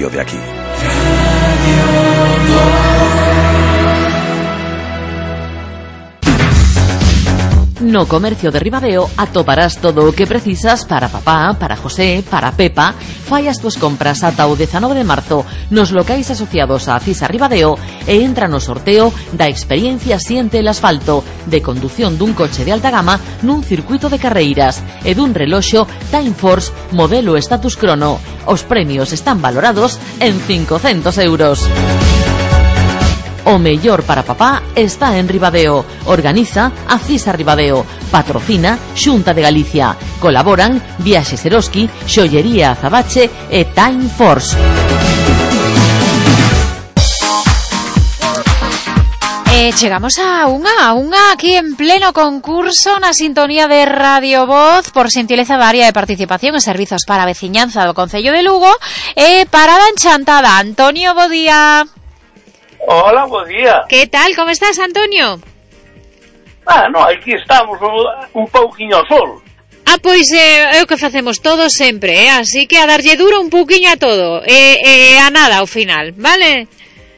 radio de aquí. No Comercio de Ribadeo atoparás todo o que precisas para papá, para José, para Pepa. Fai as túas compras ata o 19 de marzo nos locais asociados a Acisa Ribadeo e entra no sorteo da experiencia Siente el Asfalto, de condución dun coche de alta gama nun circuito de carreiras e dun reloxo Time Force modelo Status Chrono. Os premios están valorados en 500 euros. O mellor para papá está en Ribadeo. Organiza Acisa Ribadeo. Patrocina Xunta de Galicia. Colaboran Viaxes Eroski, Xollería Azabache e Time Force. Chegamos a unha aquí en pleno concurso na sintonía de Radio Voz por xentileza da área de participación e servizos para a veciñanza do Concello de Lugo e parada enchantada. Antonio, bo día. Hola, buen día. ¿Qué tal? ¿Cómo estás, Antonio? No, aquí estamos un pouquiño ao sol. Pois é o que facemos todos sempre, así que a darlle duro un pouquiño a todo, a nada ao final, vale?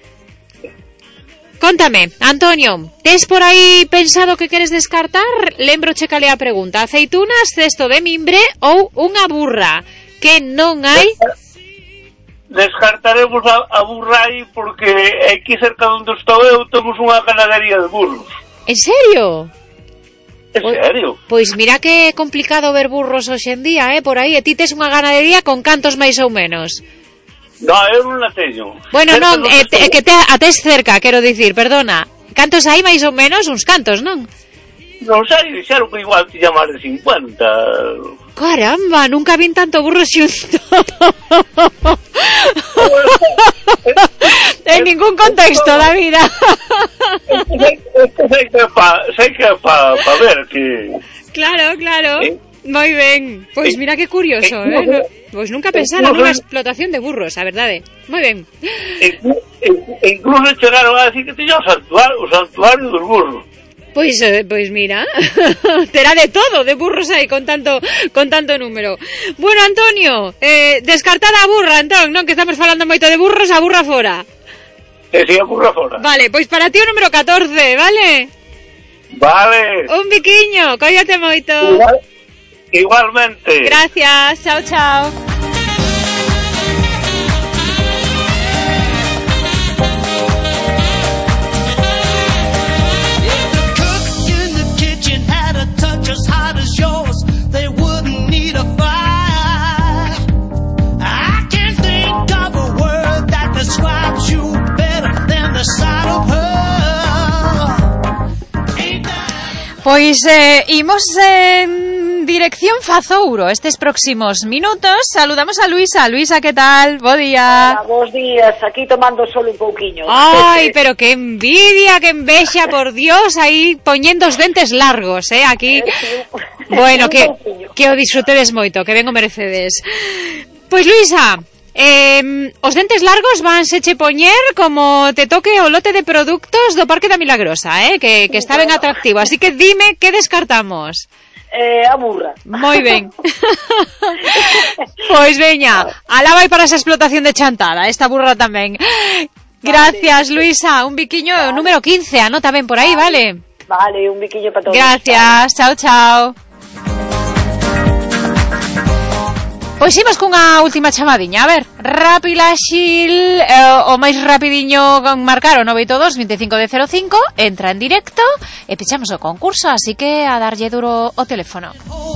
Contame, Antonio, tes por aí pensado que queres descartar? Lembroche cale a pregunta, aceitunas, cesto de mimbre ou unha burra, que non hai... Descartaremos a burra aí porque aquí cerca onde estou eu temos unha ganadería de burros. En serio? En serio? Pois mira que é complicado ver burros hoxe en día, por aí, e ti tes unha ganadería con cantos máis ou menos? No, eu non la teño. Bueno, non, que te ates cerca, quero dicir, perdona. Cantos hai máis ou menos? Uns cantos, non? Non sei, dixeron que igual tiña máis de 50... Caramba, nunca vin tanto burro xunto. En ningún contexto da vida. Sei que pa ver que... Claro. Moi ben. Pois mira que curioso, Pois nunca pensara nunha explotación de burros, a verdade. Moi ben. Incluso chegaron a decir que tiña o santuario dos burros. Pois mira, terá de todo, de burros aí con tanto número. Bueno, Antonio, descartada a burra, entón, non, que estamos falando moito de burros, a burra fora. Sí, a burra fora. Vale, pois para ti o número 14, vale? Vale. Un biquiño, cóllate moito. Igualmente. Gracias, chao. Pois imos en dirección Fazouro estes próximos minutos. Saludamos a Luisa. Luisa, que tal? Bo día. Hola, bos días. Aquí tomando sol un pouquiño. Ai, pero que envidia, que envexa, por Dios, aí poñendo os dentes largos, aquí. Bueno, que o disfrutedes moito, que ben o merecedes. Pois Luisa, os dentes largos vanseche poñer como te toque o lote de produtos do Parque da Milagrosa, que está ben atractivo. Así que dime, que descartamos? A burra. Moi ben. Pois veña, alá vai para esa explotación de chantada, esta burra tamén. Gracias, Luisa. Un biquiño número 15, anota ben por aí, vale? Vale, un biquiño para todos. Gracias, chao. Pois imos cunha última chamadiña. A ver, Rapilaxil, o máis rapidiño con marcar o 982 25 de 05, entra en directo e pechamos o concurso, así que a darlle duro o teléfono.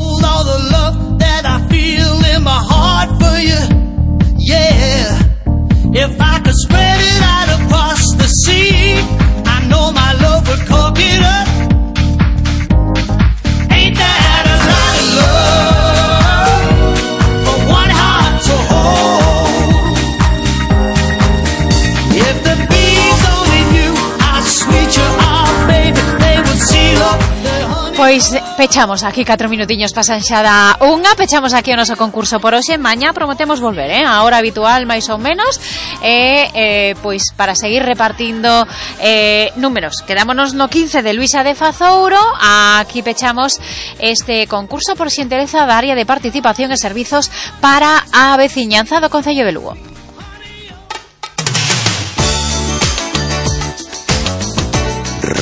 Pois pechamos aquí 4 minutiños pasan xa da unha. Pechamos aquí o noso concurso por hoxe. Mañá prometemos volver, a hora habitual máis ou menos, pois para seguir repartindo números. Quedámonos no 15 de Luisa de Fazouro. Aquí pechamos este concurso por xentileza da área de participación e servizos para a veciñanza do Concello de Lugo.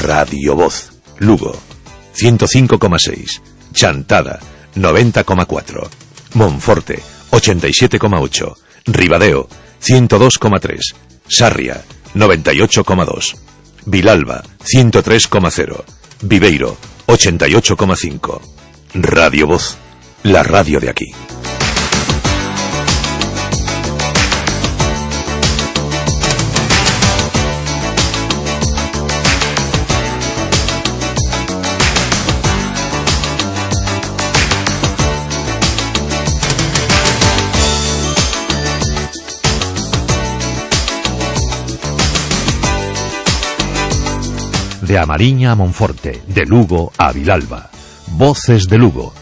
Radio Voz, Lugo, 105,6. Chantada, 90,4. Monforte, 87,8. Ribadeo, 102,3. Sarria, 98,2. Vilalba, 103,0. Viveiro, 88,5. Radio Voz, la radio de aquí. De Amariña a Monforte, de Lugo a Vilalba. Voces de Lugo.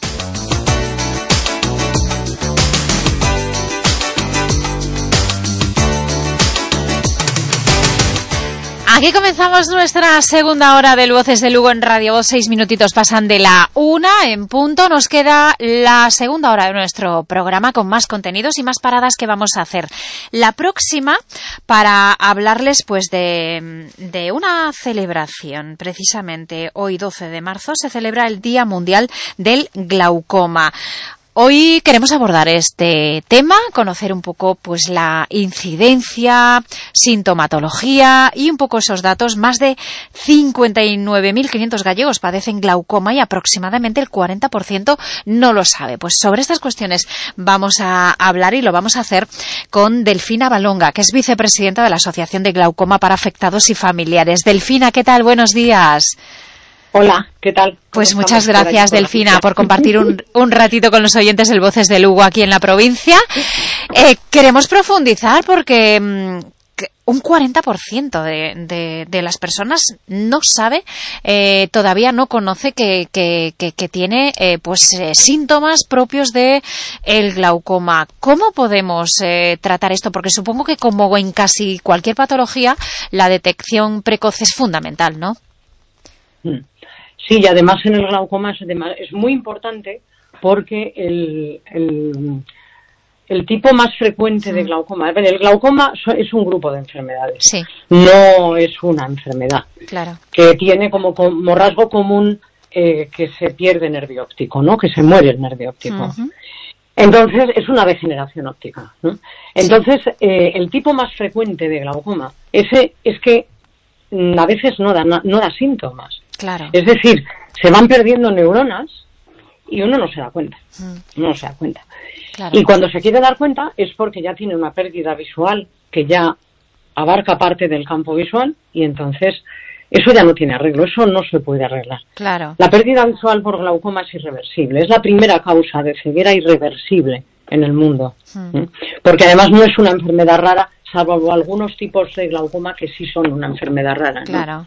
Aquí comenzamos nuestra segunda hora del Voces de Lugo en Radio Voz. 6 minutitos pasan de la 1 en punto. Nos queda la segunda hora de nuestro programa con más contenidos y más paradas que vamos a hacer. La próxima para hablarles pues de una celebración. Precisamente hoy 12 de marzo se celebra el Día Mundial del Glaucoma. Hoy queremos abordar este tema, conocer un poco pues la incidencia, sintomatología y un poco esos datos. Más de 59.500 gallegos padecen glaucoma y aproximadamente el 40% no lo sabe. Pues sobre estas cuestiones vamos a hablar y lo vamos a hacer con Delfina Balonga, que es vicepresidenta de la Asociación de Glaucoma para Afectados y Familiares. Delfina, ¿qué tal? Buenos días. Hola, ¿qué tal? Pues muchas gracias, Delfina, por compartir un ratito con los oyentes del Voces de Lugo aquí en la provincia. Queremos profundizar porque un 40% de las personas no sabe, todavía no conoce que tiene síntomas propios de el glaucoma. ¿Cómo podemos tratar esto? Porque supongo que como en casi cualquier patología, la detección precoz es fundamental, ¿no? Sí, y además en el glaucoma es muy importante porque el tipo más frecuente de glaucoma, el glaucoma es un grupo de enfermedades, sí. No es una enfermedad, claro, que tiene como rasgo común que se pierde nervio óptico, ¿no? Que se muere el nervio óptico. Uh-huh. Entonces es una degeneración óptica, ¿no? Entonces sí. El tipo más frecuente de glaucoma es que a veces no da síntomas. Claro. Es decir, se van perdiendo neuronas y uno no se da cuenta. No se da cuenta. Claro. Y cuando se quiere dar cuenta es porque ya tiene una pérdida visual que ya abarca parte del campo visual y entonces eso ya no tiene arreglo, eso no se puede arreglar. Claro. La pérdida visual por glaucoma es irreversible, es la primera causa de ceguera irreversible en el mundo. Porque además no es una enfermedad rara, salvo algunos tipos de glaucoma que sí son una enfermedad rara, ¿no? Claro.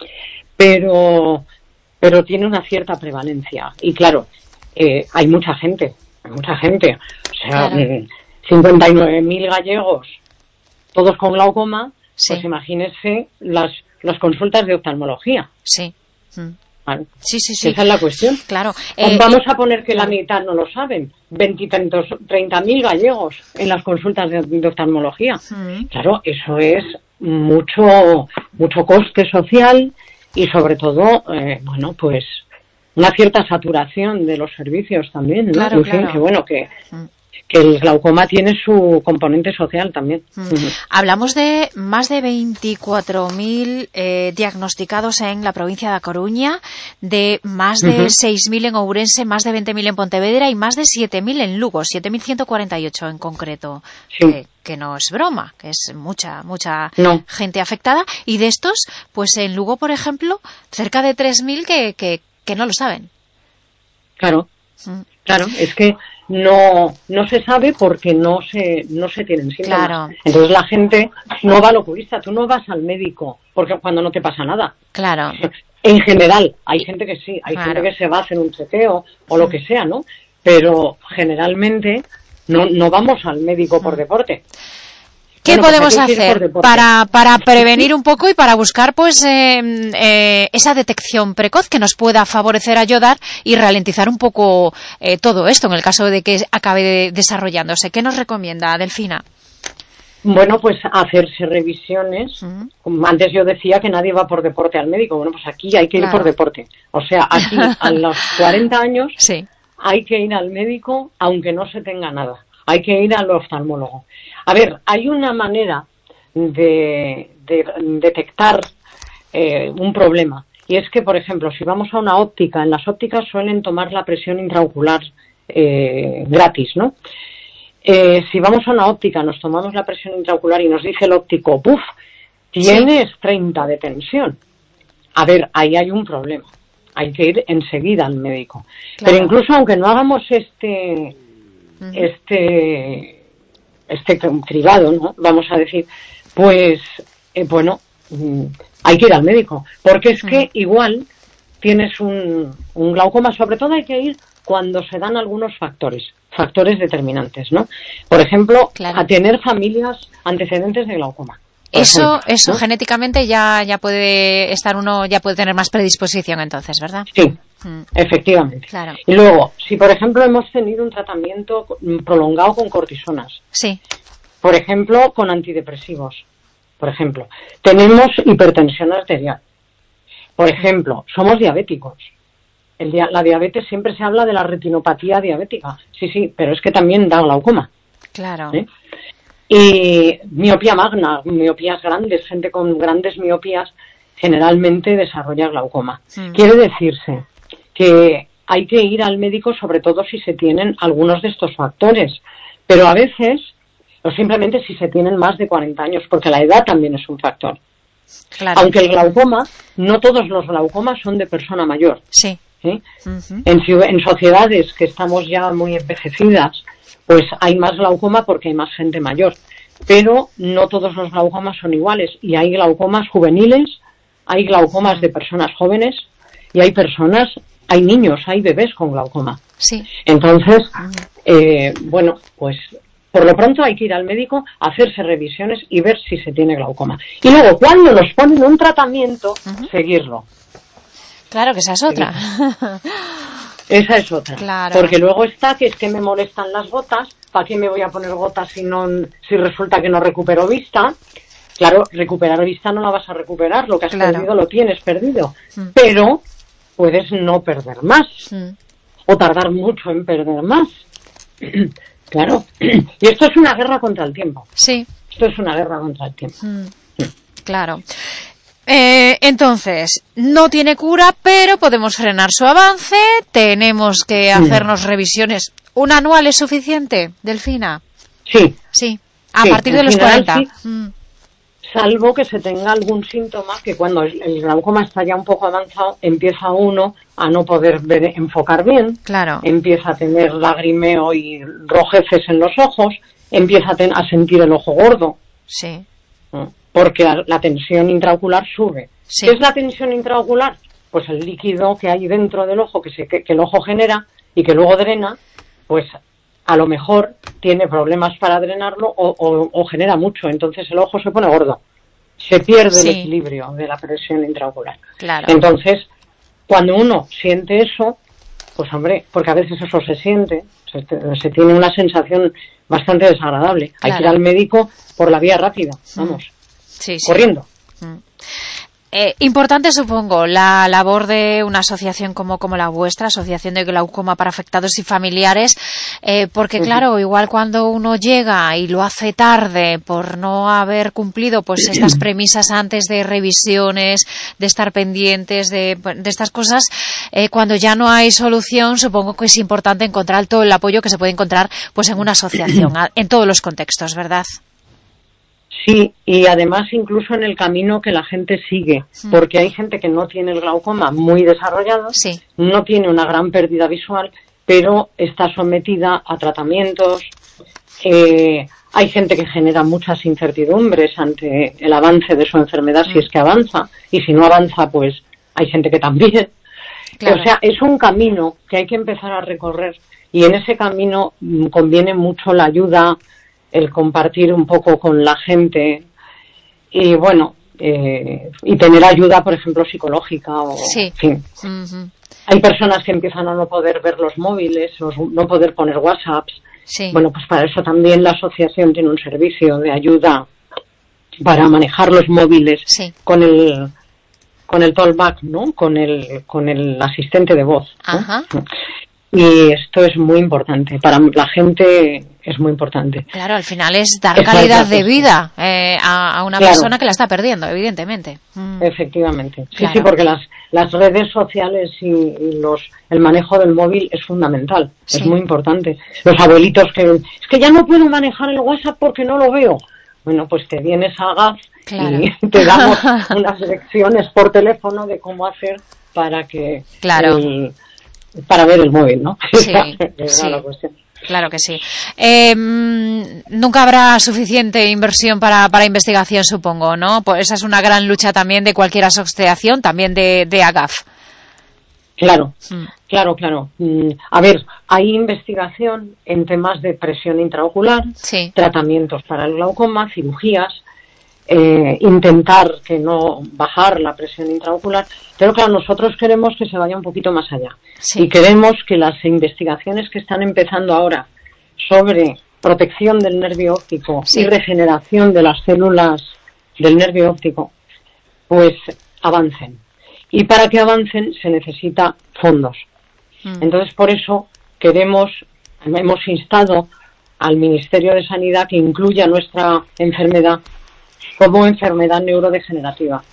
Pero tiene una cierta prevalencia. Y claro, hay mucha gente. O sea, claro. 59.000 gallegos, todos con glaucoma, sí. Pues imagínense las consultas de oftalmología. Sí. Vale. Sí. Esa es la cuestión. Claro. Vamos a poner que la mitad no lo saben. 30.000 gallegos en las consultas de oftalmología. Claro, eso es mucho coste social y sobre todo, pues una cierta saturación de los servicios también, ¿no? Claro, en fin, claro. Que el glaucoma tiene su componente social también. Hablamos de más de 24.000 diagnosticados en la provincia de A Coruña, de más de 6.000 en Ourense, más de 20.000 en Pontevedra y más de 7.000 en Lugo, 7.148 en concreto. Sí. Que no es broma, que es mucha gente afectada. Y de estos, pues en Lugo, por ejemplo, cerca de 3.000 que no lo saben. Claro, es que no se sabe porque no se tienen síntomas. Claro. Entonces la gente no va al oculista, tú no vas al médico porque cuando no te pasa nada. Claro. En general, hay gente que sí, hay gente que se va a hacer un chequeo o lo que sea, ¿no? Pero generalmente no vamos al médico por deporte. ¿Qué podemos hacer para prevenir un poco y para buscar pues esa detección precoz que nos pueda favorecer, ayudar y ralentizar un poco todo esto en el caso de que acabe desarrollándose? ¿Qué nos recomienda, Delfina? Bueno, pues hacerse revisiones. Antes yo decía que nadie va por deporte al médico. Bueno, pues aquí hay que ir por deporte. O sea, aquí a los 40 años hay que ir al médico aunque no se tenga nada. Hay que ir al oftalmólogo. A ver, hay una manera de detectar un problema. Y es que, por ejemplo, si vamos a una óptica, en las ópticas suelen tomar la presión intraocular gratis, ¿no? Si vamos a una óptica, nos tomamos la presión intraocular y nos dice el óptico, ¡puf!, tienes 30 de tensión. A ver, ahí hay un problema. Hay que ir enseguida al médico. Claro. Pero incluso aunque no hagamos este cribado, ¿no?, vamos a decir, pues, bueno, hay que ir al médico. Porque es que igual tienes un glaucoma. Sobre todo hay que ir cuando se dan algunos factores determinantes, ¿no? Por ejemplo, a tener familias antecedentes de glaucoma. Eso genéticamente ya puede estar uno, ya puede tener más predisposición entonces, ¿verdad? Sí, efectivamente. Claro. Y luego, si por ejemplo hemos tenido un tratamiento prolongado con cortisonas. Sí. Por ejemplo, con antidepresivos. Por ejemplo, tenemos hipertensión arterial. Por ejemplo, somos diabéticos. La diabetes, siempre se habla de la retinopatía diabética. Sí, pero es que también da glaucoma. Claro. ¿Sí? Y miopía magna, miopías grandes, gente con grandes miopías generalmente desarrolla glaucoma. Quiere decirse que hay que ir al médico sobre todo si se tienen algunos de estos factores, pero a veces, o simplemente si se tienen más de 40 años, porque la edad también es un factor. Claro. Aunque el glaucoma, no todos los glaucomas son de persona mayor. Sí. ¿Sí? En sociedades que estamos ya muy envejecidas, pues hay más glaucoma porque hay más gente mayor. Pero no todos los glaucomas son iguales. Y hay glaucomas juveniles, hay glaucomas de personas jóvenes, y hay niños, hay bebés con glaucoma. Sí. Entonces, bueno, pues por lo pronto hay que ir al médico, hacerse revisiones y ver si se tiene glaucoma. Y luego, cuando nos ponen un tratamiento, seguirlo. Claro, que esa es otra. Esa es otra. Claro. Porque luego está que es que me molestan las gotas. ¿Para qué me voy a poner gotas si resulta que no recupero vista? Claro, recuperar vista no la vas a recuperar. Lo que has perdido lo tienes perdido. Pero puedes no perder más. O tardar mucho en perder más. Claro. Y esto es una guerra contra el tiempo. Sí. Esto es una guerra contra el tiempo. Claro. Entonces, no tiene cura, pero podemos frenar su avance. Tenemos que hacernos revisiones. ¿Un anual es suficiente, Delfina? Sí. Sí. A partir de los 40. Sí. Salvo que se tenga algún síntoma que cuando el glaucoma está ya un poco avanzado, empieza uno a no poder enfocar bien. Claro. Empieza a tener lagrimeo y rojeces en los ojos. Empieza a sentir el ojo gordo. Sí. Porque la tensión intraocular sube. Sí. ¿Qué es la tensión intraocular? Pues el líquido que hay dentro del ojo, que el ojo genera y que luego drena, pues a lo mejor tiene problemas para drenarlo o genera mucho. Entonces el ojo se pone gordo. Se pierde el equilibrio de la presión intraocular. Claro. Entonces, cuando uno siente eso, pues hombre, porque a veces eso se siente, se tiene una sensación bastante desagradable. Claro. Hay que ir al médico por la vía rápida, vamos. Sí. Corriendo. Importante, supongo, la labor de una asociación como la vuestra, Asociación de Glaucoma para Afectados y Familiares, porque claro, igual cuando uno llega y lo hace tarde por no haber cumplido pues estas premisas antes de revisiones, de estar pendientes de estas cosas, cuando ya no hay solución, supongo que es importante encontrar todo el apoyo que se puede encontrar pues en una asociación, en todos los contextos, ¿verdad? Sí, y además incluso en el camino que la gente sigue, porque hay gente que no tiene el glaucoma muy desarrollado, no tiene una gran pérdida visual, pero está sometida a tratamientos. Hay gente que genera muchas incertidumbres ante el avance de su enfermedad, si es que avanza, y si no avanza, pues hay gente que también. Claro. O sea, es un camino que hay que empezar a recorrer, y en ese camino conviene mucho la ayuda, el compartir un poco con la gente y bueno, y tener ayuda, por ejemplo, psicológica o, en fin. Hay personas que empiezan a no poder ver los móviles, no poder poner WhatsApps. Bueno, pues para eso también la asociación tiene un servicio de ayuda para manejar los móviles con el talkback, ¿no? Con el asistente de voz, ¿no? Y esto es muy importante, para la gente es muy importante. Claro, al final es dar calidad de vida a una persona que la está perdiendo, evidentemente. Efectivamente. Sí, porque las redes sociales y el manejo del móvil es fundamental, es muy importante. Los abuelitos es que ya no puedo manejar el WhatsApp porque no lo veo. Bueno, pues te vienes a GAF y te damos unas lecciones por teléfono de cómo hacer para que para ver el móvil, ¿no? Sí, la cuestión. Claro que sí. Nunca habrá suficiente inversión para investigación, supongo, ¿no? Pues esa es una gran lucha también de cualquier asociación, también de AGAF. Claro. A ver, hay investigación en temas de presión intraocular, tratamientos para el glaucoma, cirugías, intentar que no bajar la presión intraocular, pero claro, nosotros queremos que se vaya un poquito más allá y queremos que las investigaciones que están empezando ahora sobre protección del nervio óptico y regeneración de las células del nervio óptico pues avancen, y para que avancen se necesita fondos. Entonces por eso hemos instado al Ministerio de Sanidad que incluya nuestra enfermedad como enfermedad neurodegenerativa.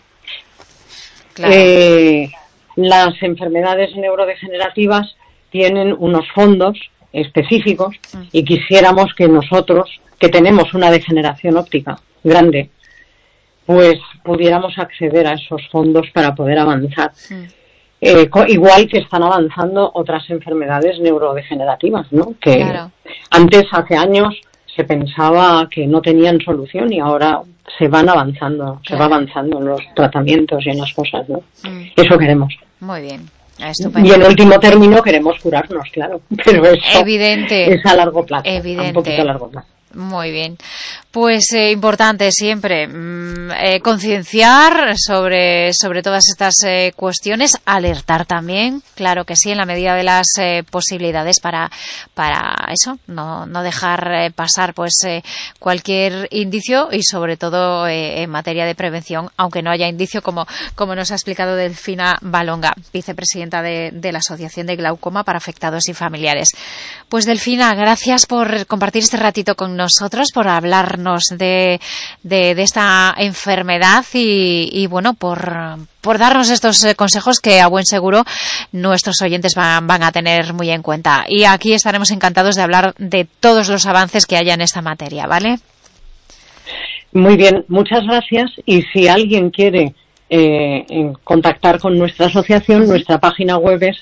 Las enfermedades neurodegenerativas tienen unos fondos específicos y quisiéramos que nosotros, que tenemos una degeneración óptica grande, pues pudiéramos acceder a esos fondos para poder avanzar. Igual que están avanzando otras enfermedades neurodegenerativas, ¿no? Que antes, hace años, se pensaba que no tenían solución y ahora se va avanzando en los tratamientos y en las cosas, ¿no? Eso queremos. Muy bien. Estupendo. Y en último término queremos curarnos, claro, pero eso es a largo plazo, un poquito a largo plazo. Muy bien. Pues importante siempre concienciar sobre todas estas cuestiones, alertar también, claro que sí, en la medida de las posibilidades para eso, no dejar pasar pues cualquier indicio y sobre todo en materia de prevención, aunque no haya indicio, como nos ha explicado Delfina Balonga, vicepresidenta de la Asociación de Glaucoma para Afectados y Familiares. Pues Delfina, gracias por compartir este ratito con nosotros, por hablarnos de esta enfermedad y bueno, por darnos estos consejos que a buen seguro nuestros oyentes van a tener muy en cuenta. Y aquí estaremos encantados de hablar de todos los avances que haya en esta materia, ¿vale? Muy bien, muchas gracias. Y si alguien quiere contactar con nuestra asociación, nuestra página web es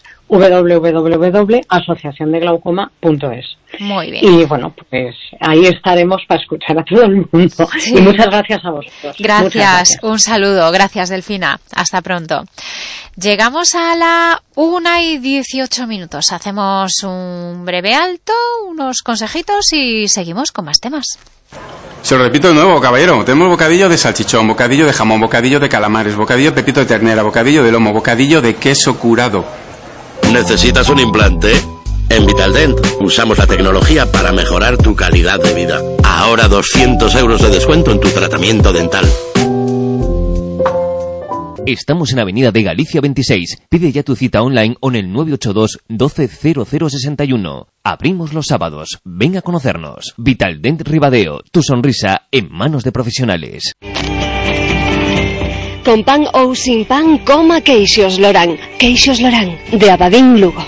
www.asociaciondeglaucoma.es. Muy bien. Y bueno, pues ahí estaremos para escuchar a todo el mundo. Y muchas gracias a vosotros. Gracias. Un saludo. Gracias, Delfina. Hasta pronto. Llegamos a la 1:18. Hacemos un breve alto, unos consejitos y seguimos con más temas. Se lo repito de nuevo, caballero. Tenemos bocadillo de salchichón, bocadillo de jamón, bocadillo de calamares, bocadillo de pepito de ternera, bocadillo de lomo, bocadillo de queso curado. ¿Necesitas un implante? En Vitaldent usamos la tecnología para mejorar tu calidad de vida. Ahora 200 euros de descuento en tu tratamiento dental. Estamos en Avenida de Galicia 26. Pide ya tu cita online o en el 982 12 0061. Abrimos los sábados. Ven a conocernos. Vitaldent Ribadeo. Tu sonrisa en manos de profesionales. Con pan ou sin pan, coma queixos Lorán. Queixos Lorán, de Abadín, Lugo.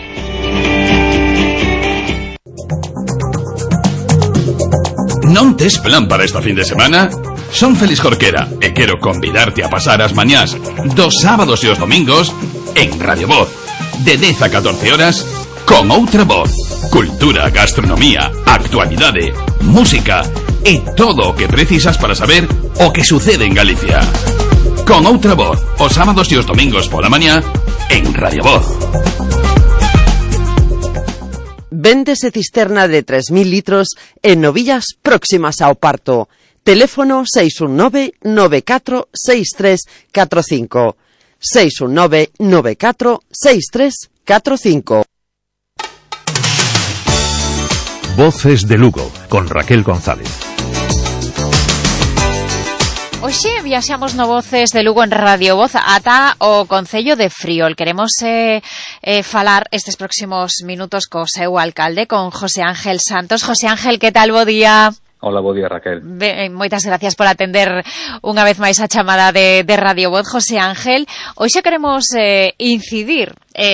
Non tes plan para esta fin de semana? Son Félix Jorquera e quero convidarte a pasar as mañás dos sábados e os domingos en Radio Voz, de 10 a 14 horas, con outra voz. Cultura, gastronomía, actualidade, música e todo o que precisas para saber o que sucede en Galicia. Con outra voz, os sábados e os domingos pola mañá en Radio Voz. Véndese cisterna de 3.000 litros en novillas próximas ao parto. Teléfono 619-946345. 619-946345. Voces de Lugo, con Raquel González. Hoxe viaxamos no Voces de Lugo en Radio Voz ata o Concello de Friol. Queremos falar estes próximos minutos co seu alcalde, con José Ángel Santos. José Ángel, que tal? Bo día. Hola, bo día, Raquel. Moitas gracias por atender unha vez máis a chamada de Radio Voz, José Ángel. Hoxe queremos incidir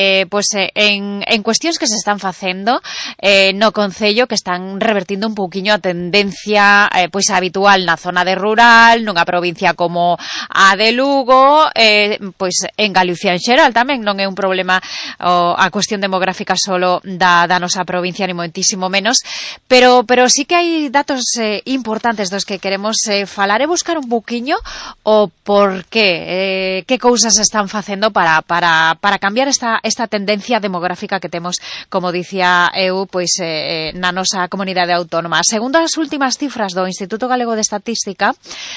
en cuestións que se están facendo no Concello, que están revertindo un pouquiño a tendencia habitual na zona de rural, nunha provincia como a de Lugo, en Galicia en xeral tamén. Non é un problema a cuestión demográfica solo da nosa provincia, ni moitísimo menos, pero sí que hai datos importantes dos que queremos falar e buscar un pouquiño o por que cousas se están facendo para cambiar esta tendencia demográfica que temos, como dicía eu, na nosa comunidade autónoma. Segundo as últimas cifras do Instituto Galego de Estatística,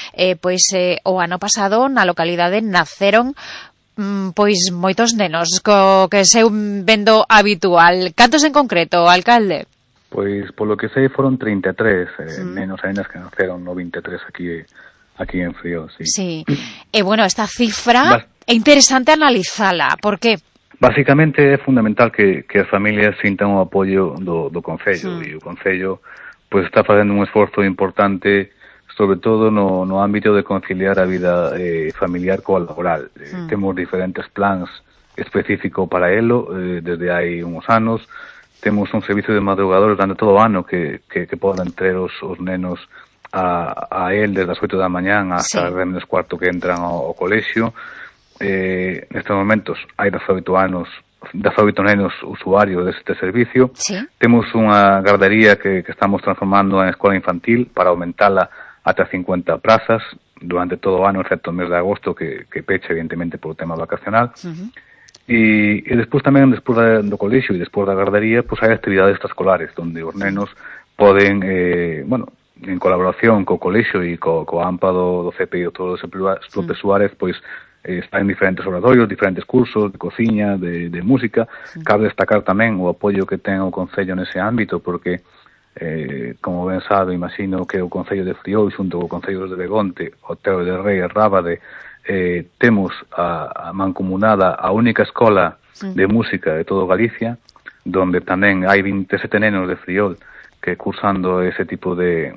o ano pasado na localidade naceron moitos nenos, co que seu vendo habitual. Cantos en concreto, alcalde? Pois, polo que sei, foron 33 nenos e nenas que naceron no 23 aquí en Friol, sí. Sí. E, esta cifra é interesante analizala. Por que? Básicamente é fundamental que as familias sintan o apoio do Concello, e o Concello está facendo un esforzo importante, sobre todo no ámbito de conciliar a vida familiar coa laboral. Temos diferentes plans específicos para elo, desde hai uns anos. Temos un servicio de madrugadores durante todo o ano que poden traer os nenos a él desde as 8 da mañán hasta as 10:15 que entran ao colexio. Nestes momentos hai 18 nenos usuarios deste servicio. Temos unha gardería que estamos transformando en escola infantil para aumentala ata 50 plazas durante todo o ano, excepto o mes de agosto que pecha evidentemente por o tema vacacional. E despois tamén, despois do colexio e despois da gardería, hai actividades extraescolares onde os nenos poden, en colaboración co colexio e co AMPA do CPI e todos os profesores, están en diferentes oratorios, diferentes cursos de cociña, de música. Cabe destacar tamén o apoio que ten o Concello nese ámbito, porque como ben sabe, imagino que o Concello de Friol xunto co Concello de Begonte, Oteo de Rei e Rábade temos a mancomunada a única escola de música de todo Galicia, donde tamén hai 27 nenos de Friol que cursando ese tipo de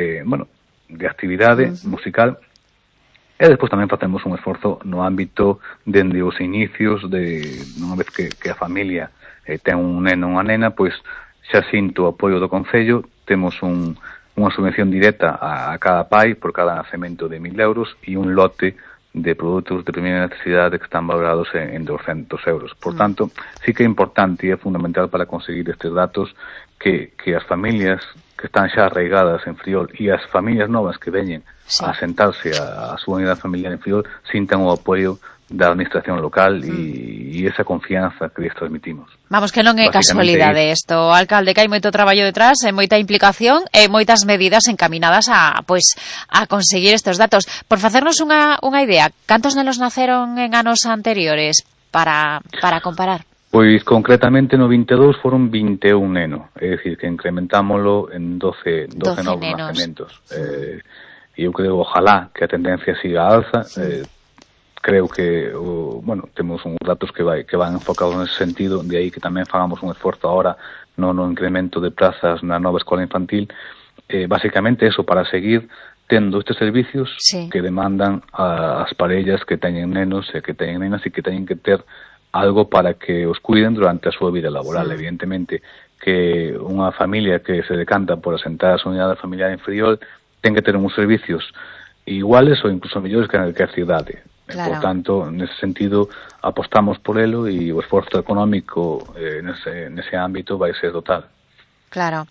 actividade musical. E despois tamén facemos un esforzo no ámbito dende os inicios unha vez que a familia ten un neno ou unha nena, xa sinto o apoio do Concello. Temos unha subvención directa a cada pai por cada nacemento de 1.000 euros e un lote de produtos de primeira necesidade que están valorados en 200 euros. Por tanto, sí que é importante e é fundamental para conseguir estes datos que as familias que están xa arraigadas en Friol e as familias novas que veñen a sentarse a súa unidade familiar en Friol sintan o apoio da administración local e esa confianza que lles transmitimos. Vamos, que non é casualidade isto, alcalde, que hai moito traballo detrás, moita implicación e moitas medidas encaminadas a conseguir estes datos. Por facernos unha idea, cantos nenos naceron en anos anteriores para comparar? Pois concretamente no 22 foron 21 nenos, é dicir, que incrementámoslo en 12 novos nacementos. E eu creo, ojalá, que a tendencia siga a alza. Creo que temos uns datos que van enfocados nese sentido, de aí que tamén fagamos un esforzo agora no incremento de plazas na nova escola infantil, basicamente eso, para seguir tendo estes servicios que demandan as parellas que teñen nenos e que teñen nenas e que teñen que ter algo para que os cuiden durante a súa vida laboral. Evidentemente que unha familia que se decanta por asentar a súa unidade familiar en Friol ten que ter uns servicios iguales ou incluso mellores que a cidade. Por tanto, nese sentido, apostamos por elo e o esforzo económico nese ámbito vai ser total. Claro.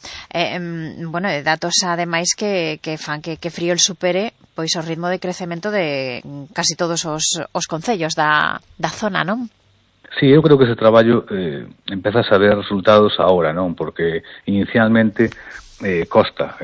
Datos ademais que fan que Friol supere o ritmo de crecemento de casi todos os concellos da zona, non? Sí, eu creo que ese traballo empeza a ver resultados agora, non? Porque inicialmente costa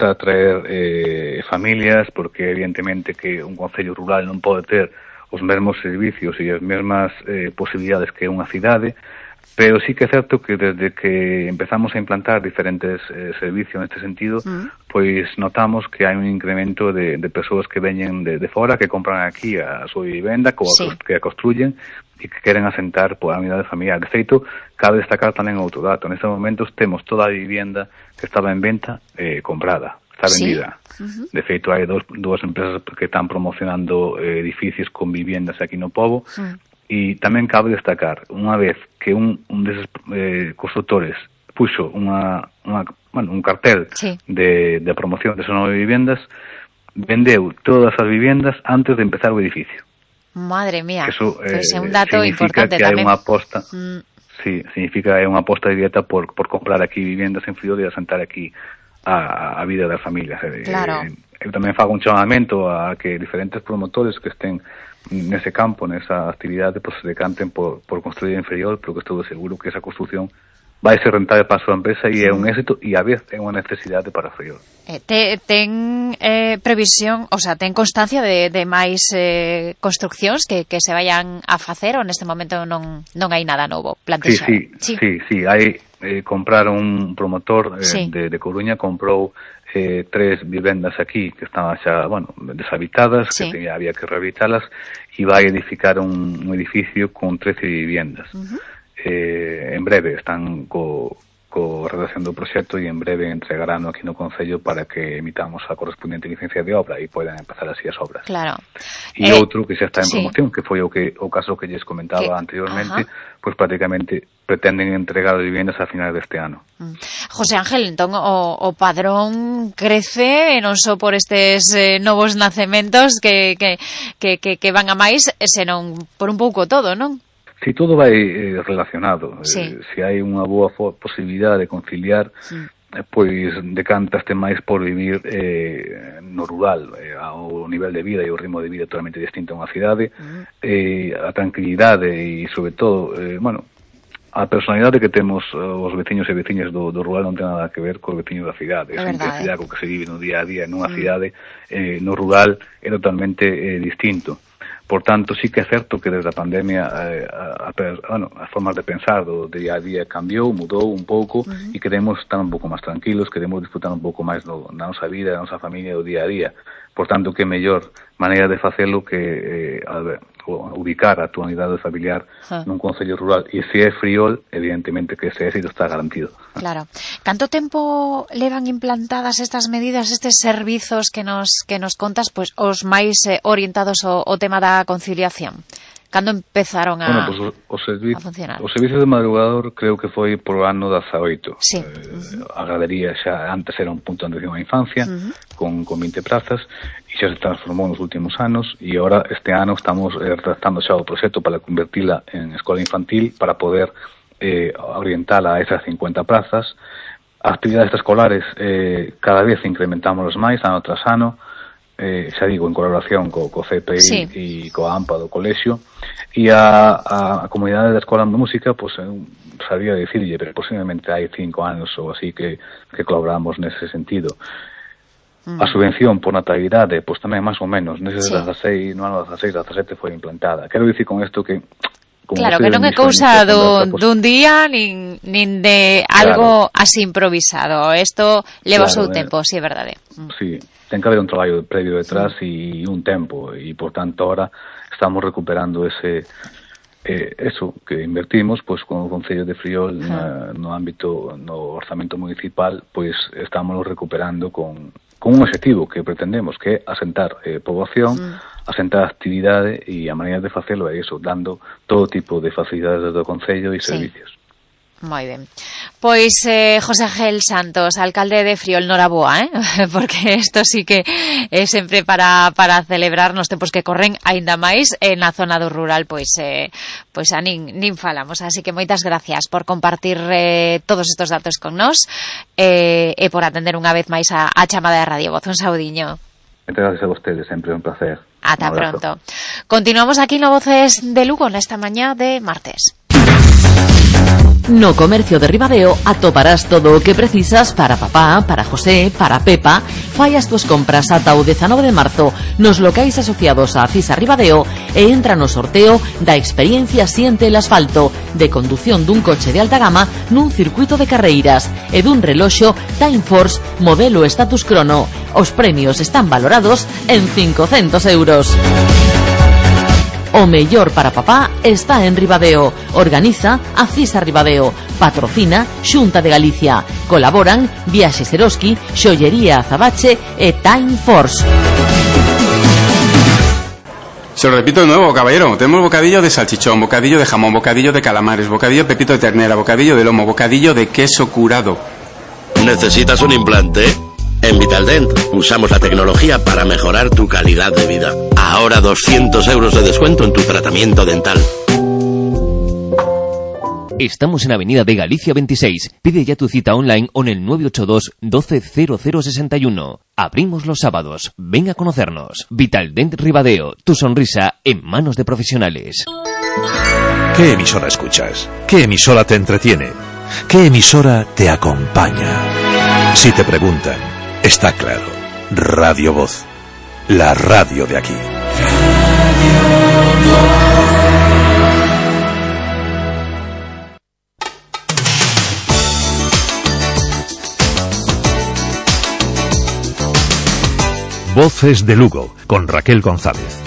traer familias, porque evidentemente que un concello rural non pode ter os mesmos servicios e as mesmas posibilidades que unha cidade, pero sí que é certo que desde que empezamos a implantar diferentes servicios neste sentido, pois notamos que hai un incremento de persoas que veñen de fora, que compran aquí a súa vivenda, que a construyen e que queren asentar por a unidade familiar. De feito, cabe destacar tamén outro dato. Nestes momentos temos toda a vivienda que estaba en venta comprada, está vendida. De feito, hai dúas empresas que están promocionando edificios con viviendas aquí no pobo, e tamén cabe destacar, unha vez que un deses constructores puxo un cartel de promoción de esas novas viviendas, vendeu todas as viviendas antes de empezar o edificio. Madre mía, eso, pues é un dato importante que tamén. Hai unha aposta, significa que hai unha aposta directa por comprar aquí viviendas en Friol e asentar aquí a vida das familias. Claro. Eu tamén fago un chamamento a que diferentes promotores que estén nese campo, nesa actividade, pues se decanten por construir en Friol, porque estou seguro que esa construción vai ser rentable para a súa empresa e é un éxito e a vez é unha necesidade para Friol. Ten previsión, o sea, ten constancia de máis construccións que se vayan a facer, ou neste momento non hai nada novo plantexado? Sí, hai compraron un promotor de Coruña, comprou 3 vivendas aquí que estaban xa, deshabitadas, que había que rehabilitalas, e vai edificar un edificio con 13 viviendas. En breve están redacción do proxecto e en breve entregarán aquí no Concello para que emitamos a correspondente licencia de obra e poidan empezar así as obras. Claro. E outro que xa está en promoción, que foi o caso que lles comentaba anteriormente, pois prácticamente pretenden entregar as viviendas a finais deste ano. José Ángel, entón o padrón crece non só por estes novos nacementos que van a máis, senón por un pouco todo, non? Si todo vai relacionado, se hai unha boa posibilidade de conciliar, pois decantaste máis por vivir no rural, ao nivel de vida e o ritmo de vida totalmente distinto a unha cidade, a tranquilidade e, sobre todo, a personalidade que temos os veciños e veciñas do rural non ten nada que ver cos veciños da cidade. Esa intensidade co que se vive no día a día nunha cidade, no rural, é totalmente distinto. Por tanto, sí que é certo que desde a pandemia as formas de pensar do día a día cambiou, mudou un pouco e queremos estar un pouco máis tranquilos, queremos disfrutar un pouco máis da nosa vida, da nosa familia, do día a día. Por tanto, que mellor maneira de facelo que ubicar a túa unidade familiar nun concello rural. E se é Friol, evidentemente que ese éxito está garantido. Claro. Canto tempo levan implantadas estas medidas, estes servizos que nos contas, pois os máis orientados ao tema da conciliación? Cando empezaron a funcionar? O servicio de madrugador creo que foi por o ano 18. Sí. A gradería xa antes era un punto de atención á infancia, con 20 plazas, e xa se transformou nos últimos anos, e agora este ano estamos redactando xa o proxecto para convertila en escola infantil, para poder orientala a esas 50 plazas. As actividades escolares cada vez incrementamos máis, ano tras ano, xa digo, en colaboración co CPI e coa AMPA do colexio, e a comunidade da Escola de Música, pois sabía dicirlle, pero posiblemente hai 5 anos ou así que colaboramos nese sentido. A subvención por natalidade, pois tamén máis ou menos, no ano 16-17 foi implantada. Quero dicir con isto que claro, que non é cousa dun día nin de algo así improvisado. Isto leva o seu tempo, si é verdade. Sí, ten que haber un traballo previo detrás e un tempo, e por tanto ahora estamos recuperando eso que invertimos, pois con o Concello de Friol no ámbito, no orzamento municipal, pois estamos recuperando con un objetivo que pretendemos, que é asentar poboación, asentar actividade, e a maneira de facelo é iso, dando todo tipo de facilidades do Concello e servicios. Moi ben. Pois José Ángel Santos, alcalde de Friol, noraboa, porque isto sí que é sempre para celebrar nos tempos que corren, aínda máis na zona do rural, pois a nin falamos. Así que moitas gracias por compartir todos estos datos con nós e por atender unha vez máis a chamada de Radio Voz. Un saudiño. Moitas gracias a vostedes, sempre un placer. Ata pronto. Continuamos aquí no Voces de Lugo nesta mañá de martes. No Comercio de Ribadeo atoparás todo o que precisas para papá, para José, para Pepa. Fai as túas compras ata o 19 de marzo nos locais asociados a Afisa Ribadeo e entra no sorteo da experiencia Siente el asfalto, de condución dun coche de alta gama nun circuito de carreiras e dun reloxo Time Force modelo Status Chrono. Os premios están valorados en 500 euros. O mellor para papá está en Ribadeo. Organiza Afisa Ribadeo. Patrocina Xunta de Galicia. Colaboran Viaxes Eroski, Xollería Azabache e Time Force. Se lo repito de nuevo, caballero. Tenemos bocadillo de salchichón, bocadillo de jamón, bocadillo de calamares, bocadillo de pepito de ternera, bocadillo de lomo, bocadillo de queso curado. ¿Necesitas un implante? En Vitaldent usamos la tecnología para mejorar tu calidad de vida. Ahora 200 euros de descuento en tu tratamiento dental. Estamos en Avenida de Galicia 26. Pide ya tu cita online o en el 982 12 0061. Abrimos los sábados. Ven a conocernos. Vitaldent Ribadeo. Tu sonrisa en manos de profesionales. ¿Qué emisora escuchas? ¿Qué emisora te entretiene? ¿Qué emisora te acompaña? Si te preguntan, está claro. Radio Voz. La radio de aquí. Voces de Lugo, con Raquel González.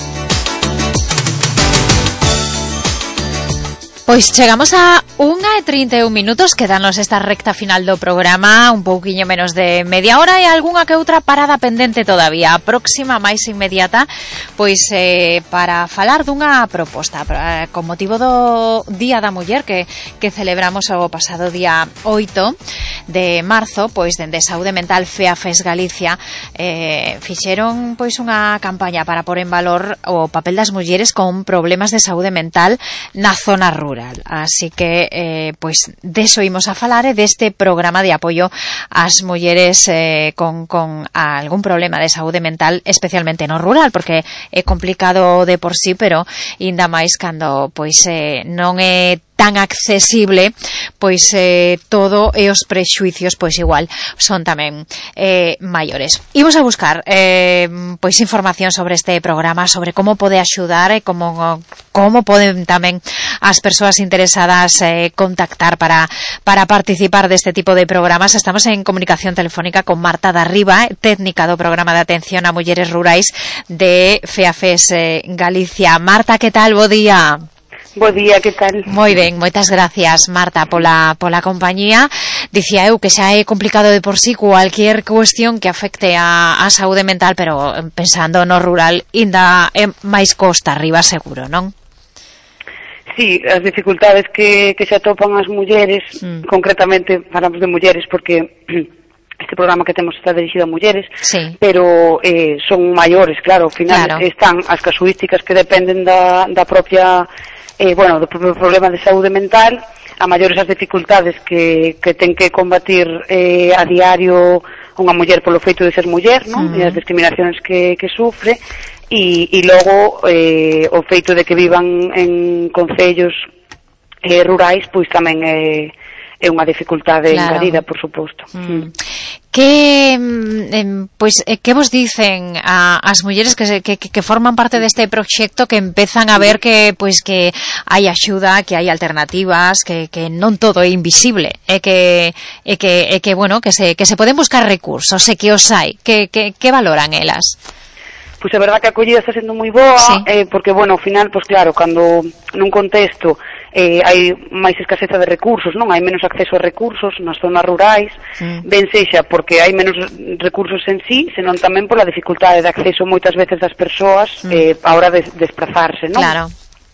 Pois chegamos a 1:31 minutos, quedanos esta recta final do programa, un pouquiño menos de media hora e algunha que outra parada pendente todavía. A próxima máis inmediata, pois para falar dunha proposta con motivo do Día da Muller que celebramos o pasado día 8 de marzo, pois dende Saúde Mental FEAFES Galicia fixeron pois unha campaña para pôr en valor o papel das mulleres con problemas de saúde mental na zona rural. Así que, pois, deso imos a falar e deste programa de apoio ás mulleres con algún problema de saúde mental, especialmente no rural, porque é complicado de por sí, pero ainda máis cando, pois, non é tan accesible, pois todo e os prexuicios pois igual son tamén maiores. Imos a buscar pois información sobre este programa, sobre como pode axudar e como poden tamén as persoas interesadas contactar para participar deste tipo de programas. Estamos en comunicación telefónica con Marta Darriba, técnica do programa de atención a mulleres rurais de FEAFES Galicia. Marta, que tal? Bo día. Bo día, que tal? Moi ben, moitas gracias, Marta, pola compañía. Dicía eu que xa é complicado de por sí cualquier cuestión que afecte a saúde mental, pero pensando no rural ainda é máis costa arriba seguro, non? Sí, as dificultades que se atopan as mulleres, concretamente falamos de mulleres porque este programa que temos está dirixido a mulleres, sí, pero son maiores, claro, ao final están as casuísticas que dependen da propia do propio problema de saúde mental, a maiores as dificultades que ten que combatir a diario unha muller polo feito de ser muller, non? E as discriminacións que sufre, e logo o feito de que vivan en concellos rurais, pois tamén é unha dificultade engadida, por suposto. Que vos dicen as mulleres que forman parte deste proxecto, que empezan a ver que hai axuda, que hai alternativas, que non todo é invisible, que se poden buscar recursos, e que os hai, que valoran elas? Pois é verdad que a acollida está sendo moi boa, sí, porque, ao final, claro, cando nun contexto hai máis escaseza de recursos, non? Hai menos acceso a recursos nas zonas rurais, ben sexa porque hai menos recursos en sí, senón tamén pola dificultade de acceso moitas veces das persoas a hora de desplazarse, non? Claro.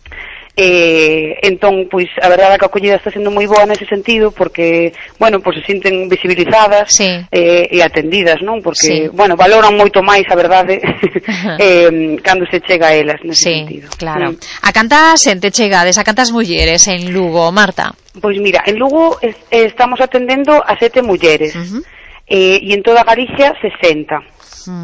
Entón, pois, a verdade é que a acollida está sendo moi boa nese sentido porque, se sinten visibilizadas e atendidas, non? Porque, valoran moito máis, a verdade, cando se chega a elas nese sentido. Claro. A canta xente chegades, a cantas mulleres en Lugo, Marta? Pois mira, en Lugo estamos atendendo a 7 mulleres e en toda Galicia 60.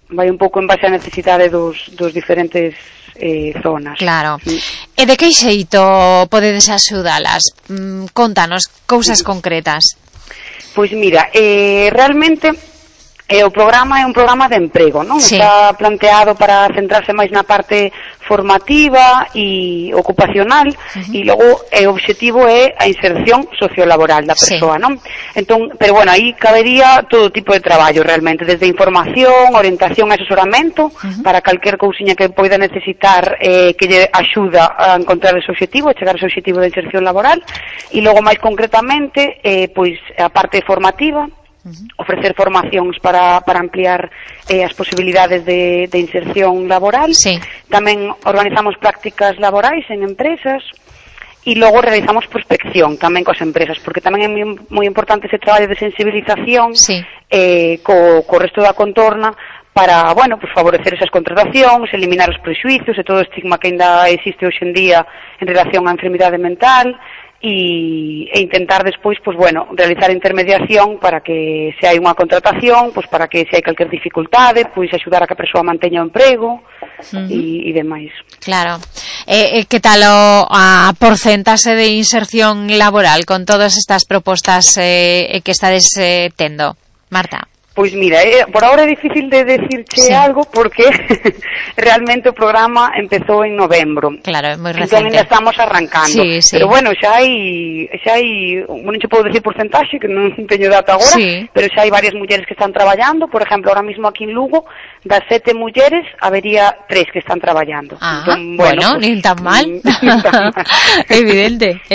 vai un pouco en base á necesidade dos diferentes zonas. Claro. E de que xeito podedes axudalas? Contanos cousas concretas. Pois mira, realmente o programa é un programa de emprego, non? Sí. Está planteado para centrarse máis na parte formativa e ocupacional, e logo o obxectivo é a inserción sociolaboral da persoa, non? Entón, pero bueno, aí cabería todo tipo de traballo realmente, desde información, orientación e asesoramento para calquer cousiña que poida necesitar que lle axuda a encontrar ese obxectivo, a chegar a ese obxectivo de inserción laboral, e logo máis concretamente, pois a parte formativa, ofrecer formacións para ampliar as posibilidades de inserción laboral. Tamén organizamos prácticas laborais en empresas e logo realizamos prospección tamén coas empresas, porque tamén é moi importante ese traballo de sensibilización co resto da contorna para, bueno, pues favorecer esas contratacións, eliminar os prexuicios e todo o estigma que ainda existe hoxe en día en relación á enfermidade mental, e intentar despois, pues bueno, realizar intermediación para que se hai unha contratación, pues para que se hai calquer dificultade, pues axudar a que a persoa manteña o emprego e demais. Claro. Que tal a porcentaxe de inserción laboral con todas estas propostas que estades tendo, Marta? Pois mira, por ahora é difícil de decirche algo porque realmente o programa empezou en novembro. Claro, é moi recente. Entón ainda estamos arrancando. Pero bueno, xa hai, non che podo decir porcentaxe, que non teño data agora, pero xa hai varias mulleres que están traballando. Por exemplo, ahora mismo aquí en Lugo, das 7 mulleres, habería 3 que están traballando. Entón, bueno, pues, nin tan mal. Evidente.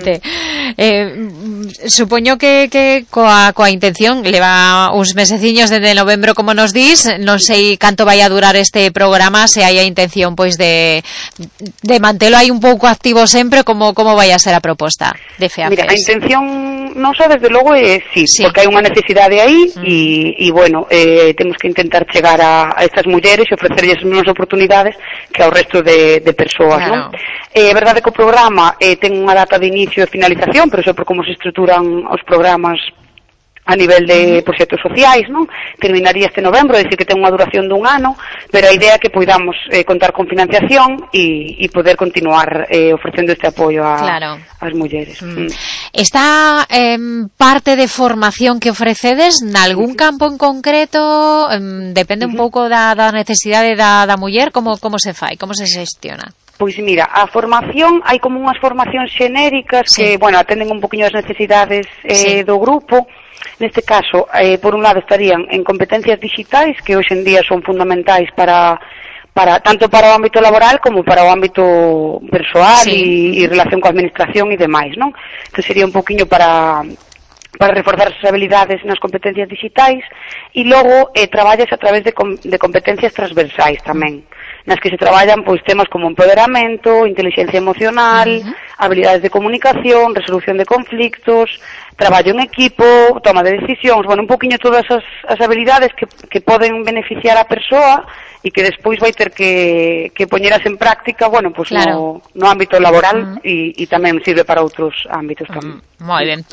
Supoño que coa intención leva uns meseciños desde novembro, como nos dis, non sei canto vai a durar este programa, se hai a intención pois de mantelo aí un pouco activo sempre, como vai a ser a proposta de FEAFES. Mira, a intención nosa desde logo é porque hai unha necesidade aí e bueno, temos que intentar chegar a estas mulleres e ofrecerlles unhas oportunidades que ao resto de persoas, non? É verdade que o programa ten unha data de inicio e finalización, pero iso por como se estruturan os programas a nivel de proxectos sociais, non? Terminaría este novembro, é dicir que ten unha duración dun ano, pero a idea é que poidamos contar con financiación e poder continuar ofrecendo este apoio ás mulleres. Esta parte de formación que ofrecedes nalgún campo en concreto, depende un pouco da necesidade da muller, como se fai, como se xestiona? Pois mira, a formación, hai como unhas formacións xenéricas que, bueno, atenden un poquinho as necesidades do grupo. Neste caso, por un lado estarían en competencias digitais, que hoxe en día son fundamentais tanto para o ámbito laboral como para o ámbito persoal e relación coa administración e demais, non? Entón sería un poquinho para reforzar as habilidades nas competencias digitais e logo traballas a través de competencias transversais tamén, nas que se traballan pois temas como empoderamento, inteligencia emocional, habilidades de comunicación, resolución de conflictos, traballo en equipo, toma de decisións, bueno, un poquinho todas as habilidades que poden beneficiar a persoa e que despois vai ter que poñeras en práctica, bueno, pues no ámbito laboral e tamén sirve para outros ámbitos tamén. Moi ben.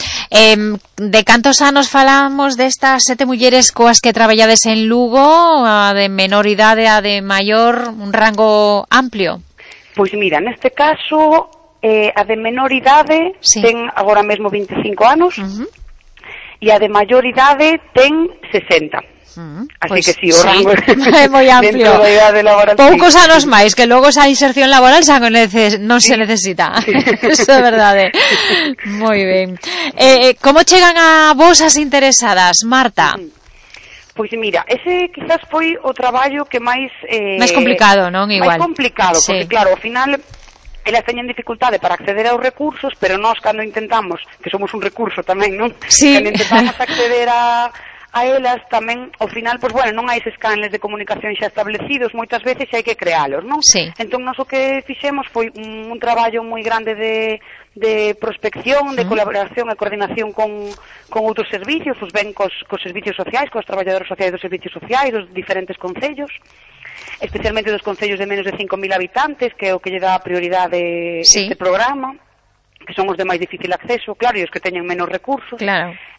De cantos anos falamos destas 7 mulleres coas que traballades en Lugo, a de menor idade, a de maior, un rango amplio? Pois mira, neste caso a de menor idade ten agora mesmo 25 anos e a de maior idade ten 60. Así pues, que sí, o rango é moi amplio. Poucos anos máis, que logo esa inserción laboral xa non se necesita. Eso é verdade. Moi ben. Como chegan a vos as interesadas, Marta? Pois mira, ese quizás foi o traballo que máis complicado, non? Igual. Máis complicado, porque claro, ao final elas teñen dificultade para acceder aos recursos, pero nós cando intentamos, que somos un recurso tamén, non? Cando intentamos acceder a elas tamén, ao final, pois bueno, non hai eses canles de comunicación xa establecidos, moitas veces hai que crealos, non? Entón, nós o que fixemos foi un traballo moi grande de prospección, de colaboración e coordinación con outros servicios, pues ben cos servicios sociais, cos traballadores sociais dos servicios sociais, dos diferentes concellos, especialmente dos concellos de menos de 5.000 habitantes, que é o que lle dá prioridade este programa, que son os de máis difícil acceso, claro, e os que teñen menos recursos.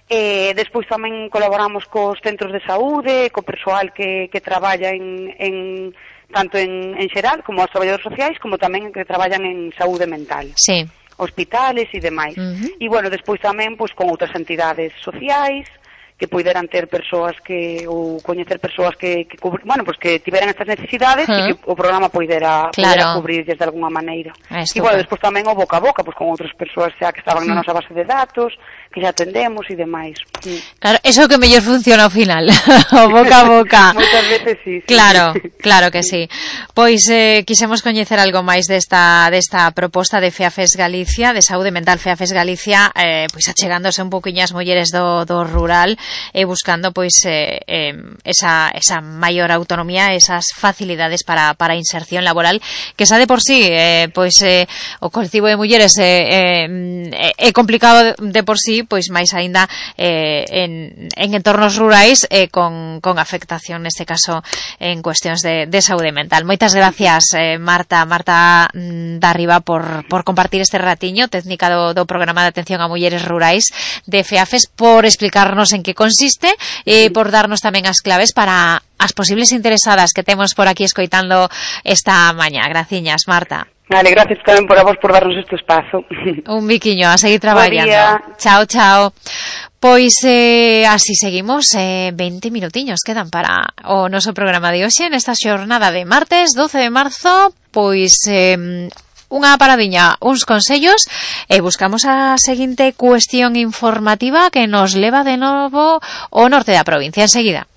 Despois tamén colaboramos cos centros de saúde, co persoal que traballa tanto en xeral, como os traballadores sociais, como tamén que traballan en saúde mental. Sí. Hospitales e demais. E, bueno, despois tamén, pois, con outras entidades sociais, que poideran ter persoas ou coñecer persoas que tiveran estas necesidades e que o programa poidera cubrirlles de alguna maneira. E, bueno, despois tamén o boca a boca, pois, con outras persoas xa que estaban na nosa base de datos, que xa atendemos e demais. Claro, eso que mellor funciona ao final, o boca a boca. Moitas veces sí. Claro, claro que sí. Pois quisemos coñecer algo máis desta proposta de FEAFES Galicia, de saúde mental FEAFES Galicia, pois achegándose un poquinho as mulleres do rural, buscando pois esa maior autonomía, esas facilidades para a inserción laboral, que xa de por sí pois o colectivo de mulleres é complicado de por sí, pois máis aínda en entornos rurais con afectación neste caso en cuestións de saúde mental. Moitas gracias, Marta Darriba, por compartir este ratiño, técnica do programa de atención a mulleres rurais de FEAFES, por explicarnos en que consiste e por darnos tamén as claves para as posibles interesadas que temos por aquí escoitando esta mañá. Graciñas, Marta. Vale, gracias tamén por a vos por darnos este espazo. Un biquiño, a seguir traballando. Chao, chao. Pois así seguimos, 20 minutiños quedan para o noso programa de hoxe nesta xornada de martes 12 de marzo, pois unha paradiña, uns consellos e buscamos a seguinte cuestión informativa que nos leva de novo ao norte da provincia. Enseguida.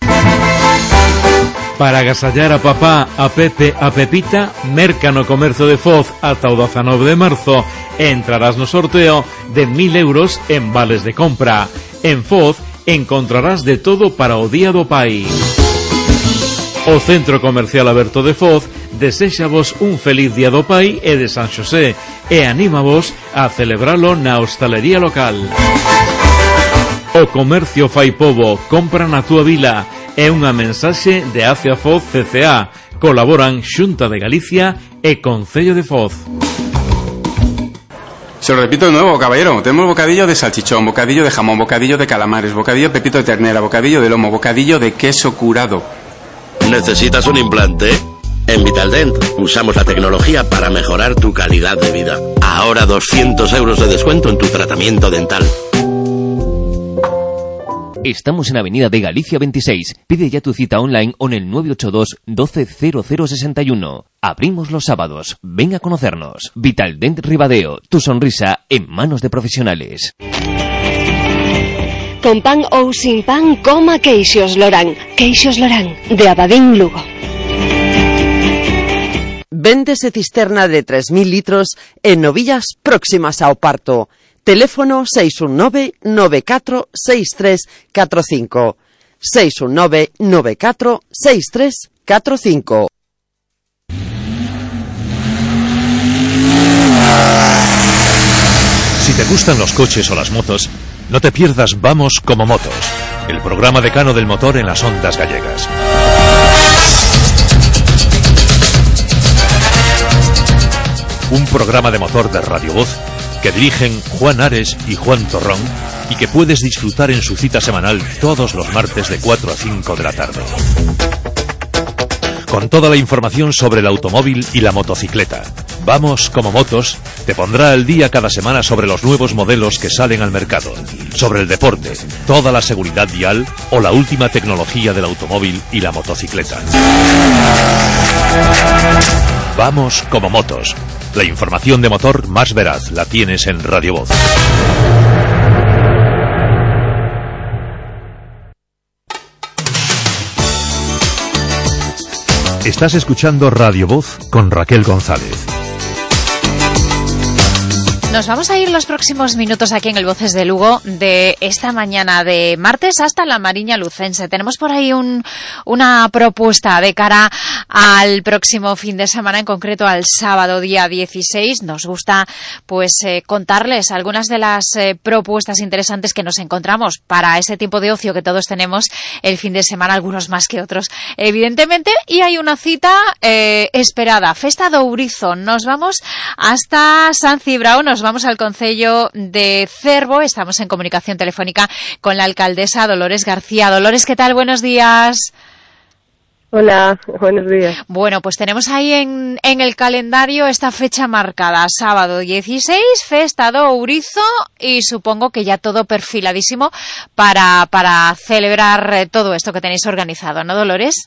Para agasallar a papá, a Pepe, a Pepita, merca no comercio de Foz ata o 19 de marzo e entrarás no sorteo de 1.000 euros en vales de compra. En Foz encontrarás de todo para o Día do Pai. O Centro Comercial Aberto de Foz deséxavos un feliz Día do Pai e de San Xosé e anímavos a celebralo na hostalería local. O comercio fai pobo, compra na túa vila. É unha mensaxe de Acia Foz CCA. Colaboran Xunta de Galicia e Concello de Foz. Se lo repito de nuevo, caballero. Tenemos bocadillo de salchichón, bocadillo de jamón, bocadillo de calamares, bocadillo de pepito de ternera, bocadillo de lomo, bocadillo de queso curado. ¿Necesitas un implante? En Vitaldent usamos la tecnología para mejorar tu calidad de vida. Ahora 200 euros de descuento en tu tratamiento dental. Estamos en Avenida de Galicia 26. Pide ya tu cita online o en el 982 12 0061. Abrimos los sábados. Ven a conocernos. Vitaldent Ribadeo. Tu sonrisa en manos de profesionales. Con pan ou sin pan, coma Queixos Lorán. Queixos Lorán, de Abadín, Lugo. Véndese cisterna de 3.000 litros en novillas próximas ao parto. Teléfono 619-946345. 619-946345. Si te gustan los coches o las motos, no te pierdas Vamos como Motos, el programa decano del motor en las ondas gallegas. Un programa de motor de Radio Voz que dirigen Juan Ares y Juan Torrón y que puedes disfrutar en su cita semanal todos los martes de 4 a 5 de la tarde. Con toda la información sobre el automóvil y la motocicleta. Vamos como Motos te pondrá al día cada semana sobre los nuevos modelos que salen al mercado, sobre el deporte, toda la seguridad vial o la última tecnología del automóvil y la motocicleta. Vamos como Motos. La información de motor más veraz la tienes en Radio Voz. Estás escuchando Radio Voz con Raquel González. Nos vamos a ir los próximos minutos aquí en el Voces de Lugo de esta mañana de martes hasta la Mariña Lucense. Tenemos por ahí una propuesta de cara al próximo fin de semana, en concreto al sábado día 16. Nos gusta pues contarles algunas de las propuestas interesantes que nos encontramos para ese tiempo de ocio que todos tenemos el fin de semana, algunos más que otros, evidentemente. Y hay una cita esperada, Festa do Ourizo. Nos vamos hasta San Cibrao, nos vamos al concello de Cervo. Estamos en comunicación telefónica con la alcaldesa Dolores García. Dolores, ¿qué tal? Buenos días. Hola, buenos días. Bueno, pues tenemos ahí en el calendario esta fecha marcada, sábado 16, Festa do Ourizo, y supongo que ya todo perfiladísimo para celebrar todo esto que tenéis organizado, ¿no, Dolores?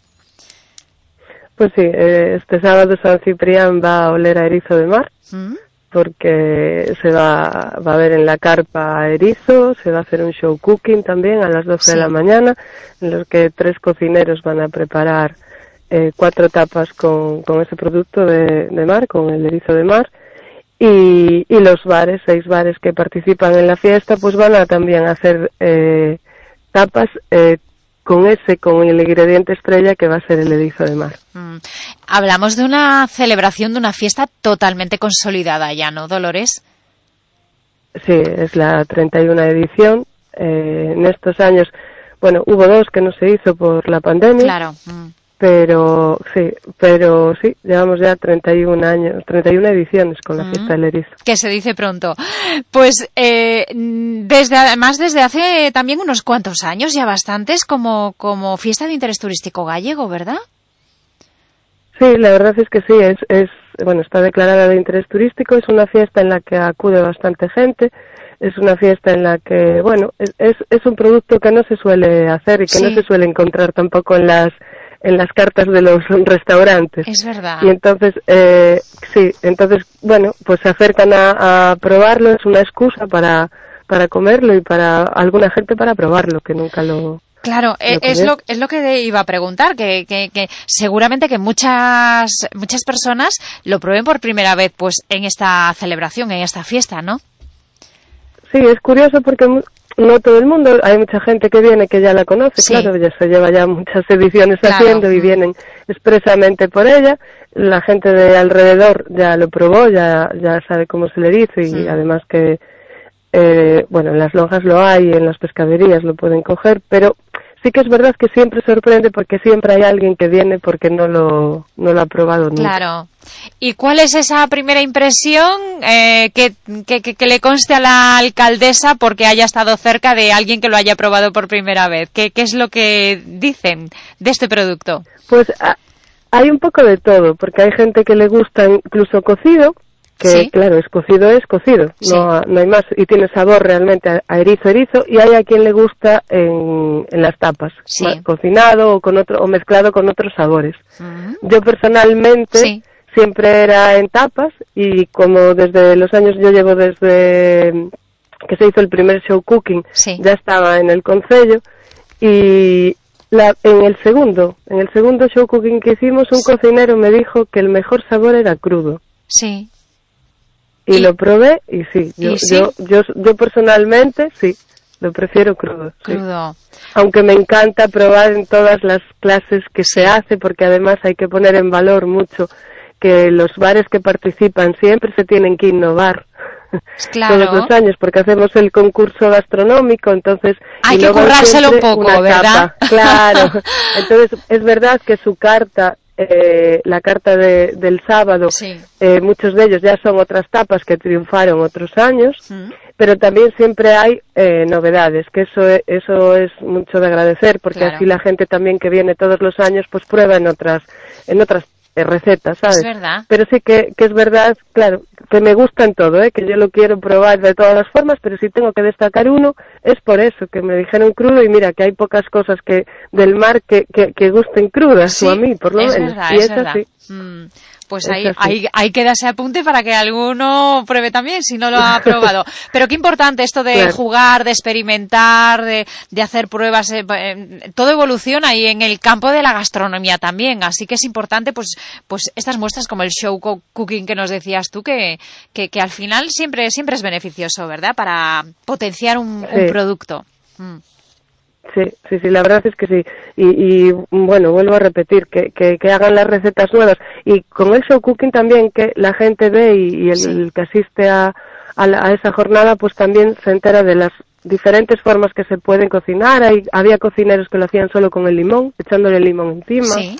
Pues sí, este sábado San Ciprián va a oler a erizo de mar, porque se va a ver en la carpa erizo, se va a hacer un show cooking también a las 12 de la mañana, en los que 3 cocineros van a preparar 4 tapas con ese producto de mar, con el erizo de mar, y los bares, 6 bares que participan en la fiesta, pues van a también hacer tapas con el ingrediente estrella que va a ser el erizo de mar. Hablamos de una celebración, de una fiesta totalmente consolidada ya, ¿no, Dolores? Sí, es la 31 edición. En estos años, bueno, hubo 2 que no se hizo por la pandemia. Claro. Pero sí, llevamos ya 31 ediciones con la fiesta del erizo. Que se dice pronto. Pues desde hace también unos cuantos años, ya bastantes, como fiesta de interés turístico gallego, ¿verdad? Sí, la verdad es que sí, bueno, está declarada de interés turístico, es una fiesta en la que acude bastante gente, es una fiesta en la que, bueno, es un producto que no se suele hacer y que no se suele encontrar tampoco en las cartas de los restaurantes. Es verdad. Y entonces, bueno, pues se acercan a probarlo, es una excusa para comerlo y para alguna gente para probarlo, que nunca lo... Claro, es lo que iba a preguntar, que seguramente que muchas personas lo prueben por primera vez pues en esta celebración, en esta fiesta, ¿no? Sí, es curioso porque no todo el mundo, hay mucha gente que viene que ya la conoce, claro, ya se lleva ya muchas ediciones haciendo y vienen expresamente por ella. La gente de alrededor ya lo probó, ya sabe cómo se le dice y además que, bueno, en las lonjas lo hay, en las pescaderías lo pueden coger, pero sí que es verdad que siempre sorprende porque siempre hay alguien que viene porque no lo ha probado nunca. Claro. ¿Y cuál es esa primera impresión que le conste a la alcaldesa porque haya estado cerca de alguien que lo haya probado por primera vez? ¿Qué es lo que dicen de este producto? Pues hay un poco de todo, porque hay gente que le gusta incluso cocido, que claro, es cocido, no hay más, y tiene sabor realmente a erizo, y hay a quien le gusta en las tapas, cocinado o con otro, o mezclado con otros sabores. Yo personalmente siempre era en tapas, y como desde los años, yo llevo desde que se hizo el primer show cooking, ya estaba en el concello, y en el segundo show cooking que hicimos, un cocinero me dijo que el mejor sabor era crudo. Sí. Y lo probé y yo personalmente lo prefiero crudo. Crudo. Sí. Aunque me encanta probar en todas las clases que se hace, porque además hay que poner en valor mucho que los bares que participan siempre se tienen que innovar. Claro. Todos los años, porque hacemos el concurso gastronómico, entonces hay que currárselo un poco, ¿verdad? Claro. Entonces es verdad que su carta, la carta del sábado, muchos de ellos ya son otras tapas que triunfaron otros años, pero también siempre hay novedades, que eso es mucho de agradecer, porque así la gente también que viene todos los años pues prueba en otras recetas, ¿sabes? Es verdad. Pero sí que es verdad, claro, que me gustan todo, que yo lo quiero probar de todas las formas, pero si tengo que destacar uno, es por eso, que me dijeron crudo, y mira, que hay pocas cosas que del mar que gusten crudas, o a mí, por lo menos. Verdad, y es verdad. Sí. Pues ahí queda ese apunte para que alguno pruebe también, si no lo ha probado. Pero qué importante esto de jugar, de experimentar, de hacer pruebas. Todo evoluciona y en el campo de la gastronomía también. Así que es importante pues estas muestras como el show cooking que nos decías tú, que al final siempre es beneficioso, ¿verdad? Para potenciar un producto. Sí, la verdad es que sí. Y bueno, vuelvo a repetir, que hagan las recetas nuevas. Y con el show cooking también, que la gente ve y el que asiste a esa jornada, pues también se entera de las diferentes formas que se pueden cocinar. Había cocineros que lo hacían solo con el limón, echándole el limón encima. Sí.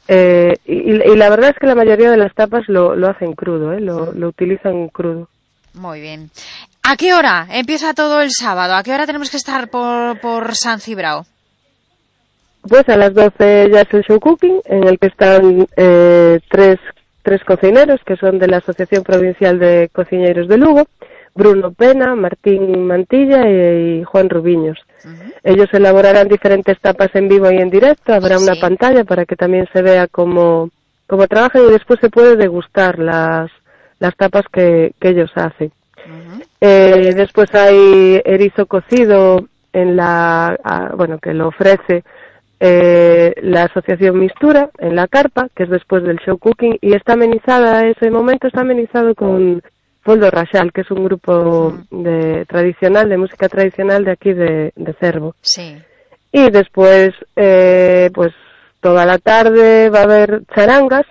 Y la verdad es que la mayoría de las tapas lo hacen crudo, lo utilizan crudo. Muy bien. ¿A qué hora empieza todo el sábado? ¿A qué hora tenemos que estar por San Cibrao? Pues a las 12 ya es el show cooking, en el que están tres cocineros que son de la Asociación Provincial de Cociñeiros de Lugo, Bruno Pena, Martín Mantilla y Juan Rubiños. Ellos elaborarán diferentes tapas en vivo y en directo, habrá una pantalla para que también se vea cómo trabajan y después se puede degustar las tapas que ellos hacen. Después hay erizo cocido que lo ofrece la Asociación Mistura en la carpa, que es después del show cooking, y está amenizada, ese momento está amenizado con Foldo Rachal, que es un grupo de música tradicional de aquí de Cervo. Sí. Y después, pues toda la tarde va a haber charangas,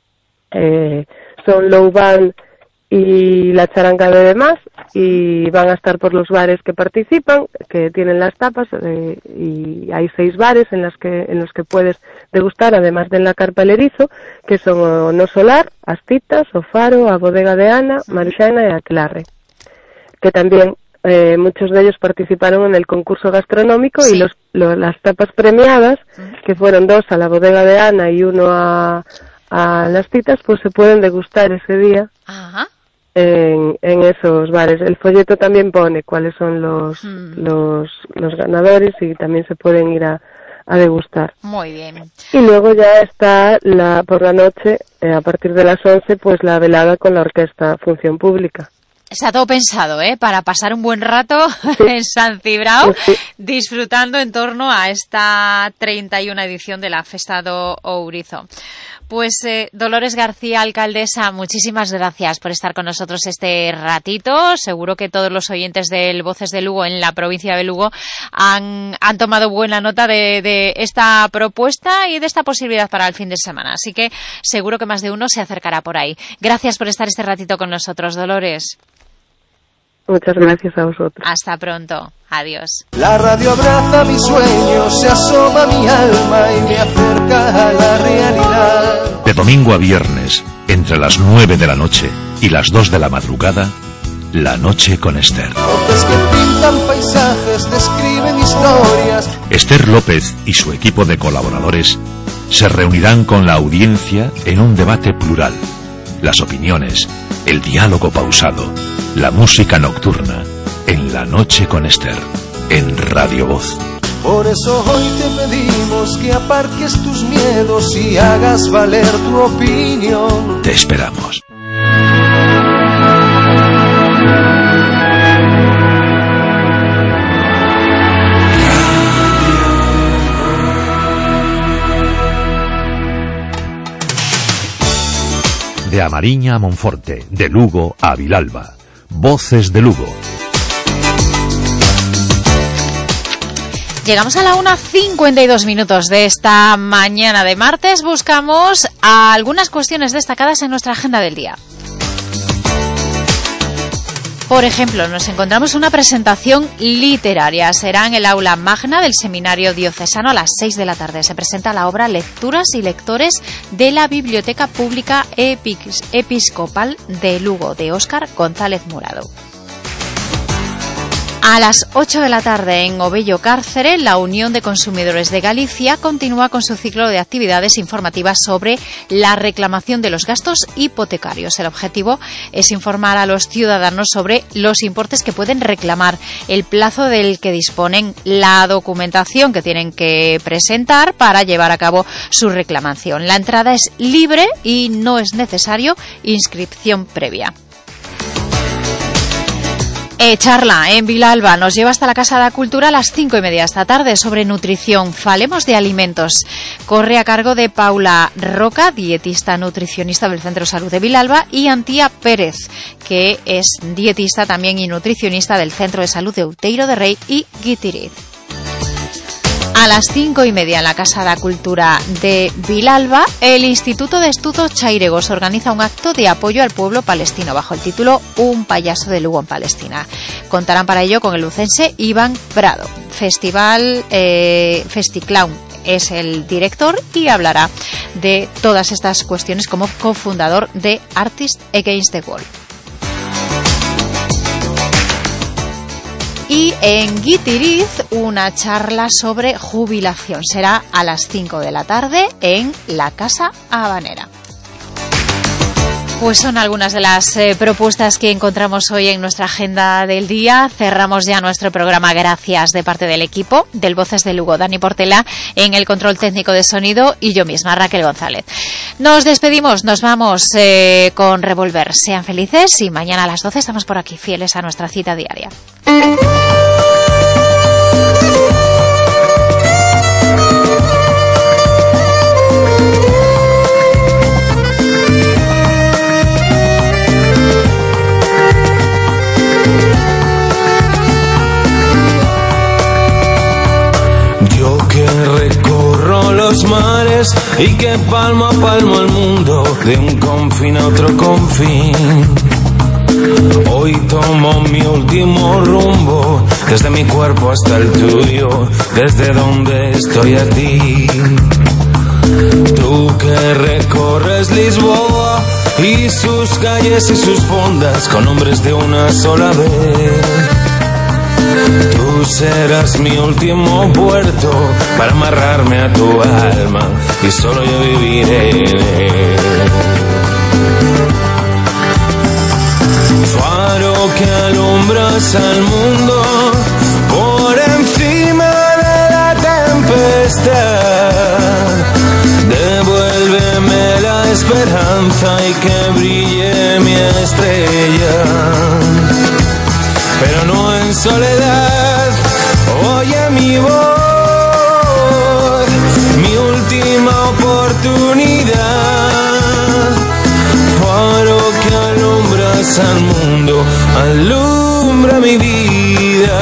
son low band y la charanga de demás, y van a estar por los bares que participan, que tienen las tapas, y hay 6 bares en los que puedes degustar, además de en la carpa el erizo, que son o No Solar, Astitas, O Faro, A Bodega de Ana, Maruxana y Aquelarre, que también muchos de ellos participaron en el concurso gastronómico, y las tapas premiadas, que fueron 2 a la Bodega de Ana y 1 a las Titas, pues se pueden degustar ese día. Ajá. En esos bares. El folleto también pone cuáles son los ganadores, y también se pueden ir a degustar. Muy bien. Y luego ya está por la noche, a partir de las 11, pues la velada con la orquesta Función Pública. Está todo pensado, para pasar un buen rato en San Cibrao, disfrutando en torno a esta 31 edición de la Festa do Ourizo. Pues Dolores García, alcaldesa, muchísimas gracias por estar con nosotros este ratito. Seguro que todos los oyentes del Voces de Lugo en la provincia de Lugo han tomado buena nota de esta propuesta y de esta posibilidad para el fin de semana. Así que seguro que más de uno se acercará por ahí. Gracias por estar este ratito con nosotros, Dolores. Muchas gracias a vosotros. Hasta pronto. Adiós. La radio abraza mis sueños, se asoma a mi alma y me acerca a la realidad. De domingo a viernes, entre las 9 de la noche y las 2 de la madrugada, La Noche con Esther. Voces que pintan paisajes, describen historias. Esther López y su equipo de colaboradores se reunirán con la audiencia en un debate plural. Las opiniones, el diálogo pausado, la música nocturna, en La Noche con Esther, en Radio Voz. Por eso hoy te pedimos que aparques tus miedos y hagas valer tu opinión. Te esperamos. De Amariña a Monforte, de Lugo a Vilalba. Voces de Lugo. Llegamos a la 1:52 de esta mañana de martes. Buscamos algunas cuestiones destacadas en nuestra agenda del día. Por ejemplo, nos encontramos una presentación literaria. Será en el aula magna del Seminario Diocesano a las 6 de la tarde. Se presenta la obra Lecturas y Lectores de la Biblioteca Pública Episcopal de Lugo, de Óscar González Murado. A las 8 de la tarde en Obello Cárcere, la Unión de Consumidores de Galicia continúa con su ciclo de actividades informativas sobre la reclamación de los gastos hipotecarios. El objetivo es informar a los ciudadanos sobre los importes que pueden reclamar, el plazo del que disponen, la documentación que tienen que presentar para llevar a cabo su reclamación. La entrada es libre y no es necesario inscripción previa. Charla en Vilalba nos lleva hasta la Casa de la Cultura a las 5:30 esta tarde sobre nutrición. Falemos de alimentos. Corre a cargo de Paula Roca, dietista nutricionista del Centro de Salud de Vilalba, y Antía Pérez, que es dietista también y nutricionista del Centro de Salud de Outeiro de Rei y Guitiriz. A las 5:30 en la Casa de la Cultura de Vilalba, el Instituto de Estudos Chairegos organiza un acto de apoyo al pueblo palestino bajo el título Un payaso de Lugo en Palestina. Contarán para ello con el lucense Iván Prado. Festiclown es el director y hablará de todas estas cuestiones como cofundador de Artists Against the Wall. Y en Guitiriz, una charla sobre jubilación. Será a las 5 de la tarde en la Casa Habanera. Pues son algunas de las propuestas que encontramos hoy en nuestra agenda del día. Cerramos ya nuestro programa. Gracias de parte del equipo del Voces de Lugo, Dani Portela en el control técnico de sonido y yo misma, Raquel González. Nos despedimos, nos vamos con Revolver. Sean felices y mañana a las 12 estamos por aquí, fieles a nuestra cita diaria. Recorro los mares y que palmo a palmo el mundo, de un confín a otro confín. Hoy tomo mi último rumbo, desde mi cuerpo hasta el tuyo, desde donde estoy a ti. Tú que recorres Lisboa y sus calles y sus fondas con hombres de una sola vez. Tú serás mi último puerto para amarrarme a tu alma y solo yo viviré en él. Faro que alumbras al mundo por encima de la tempestad. Devuélveme la esperanza y que brille mi estrella. Pero no en soledad, oye mi voz, mi última oportunidad. Faro que alumbras al mundo, alumbra mi vida.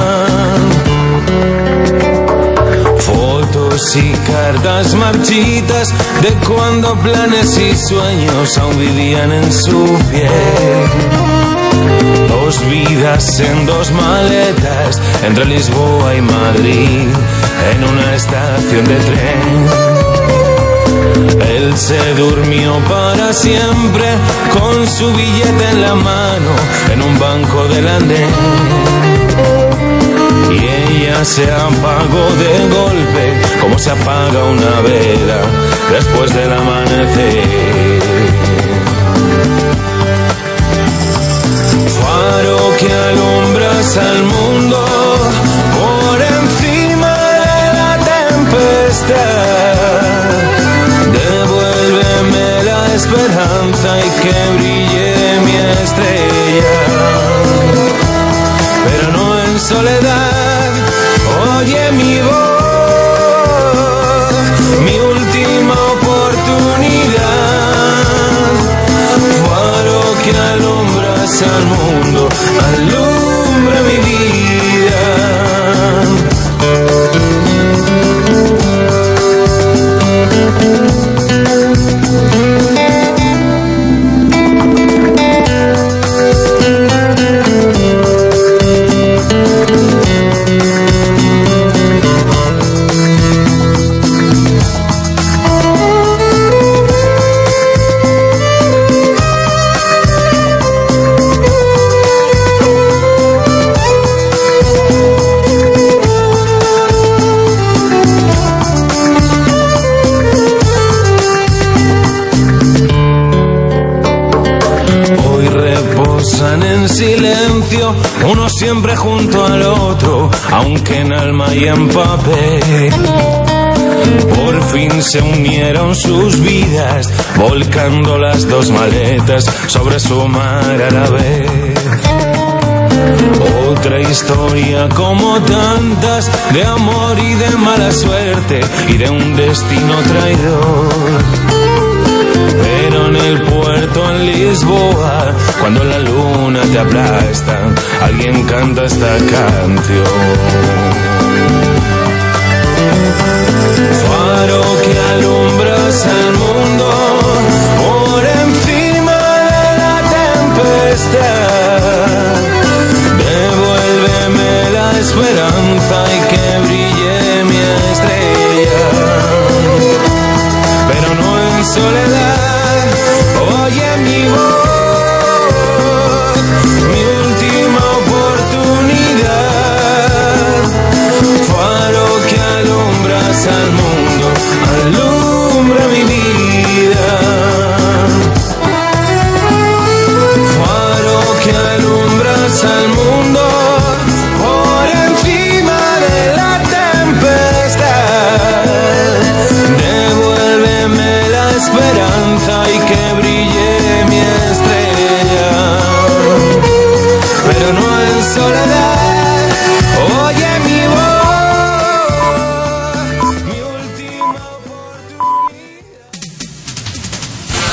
Fotos y cartas marchitas de cuando planes y sueños aún vivían en su piel. Dos vidas en dos maletas, entre Lisboa y Madrid, en una estación de tren. Él se durmió para siempre, con su billete en la mano, en un banco del andén. Y ella se apagó de golpe, como se apaga una vela después del amanecer. Faro que alumbras al mundo por encima de la tempestad. Devuélveme la esperanza y que brille mi estrella. Pero no en soledad, oye mi voz, mi última oportunidad. Faro que alumbras al mundo, alumbra mi vida. En silencio, uno siempre junto al otro, aunque en alma y en papel. Por fin se unieron sus vidas, volcando las dos maletas sobre su mar a la vez. Otra historia como tantas, de amor y de mala suerte, y de un destino traidor. Pero en el puerto en Lisboa, cuando la luna te aplasta, alguien canta esta canción. Faro que alumbras al mundo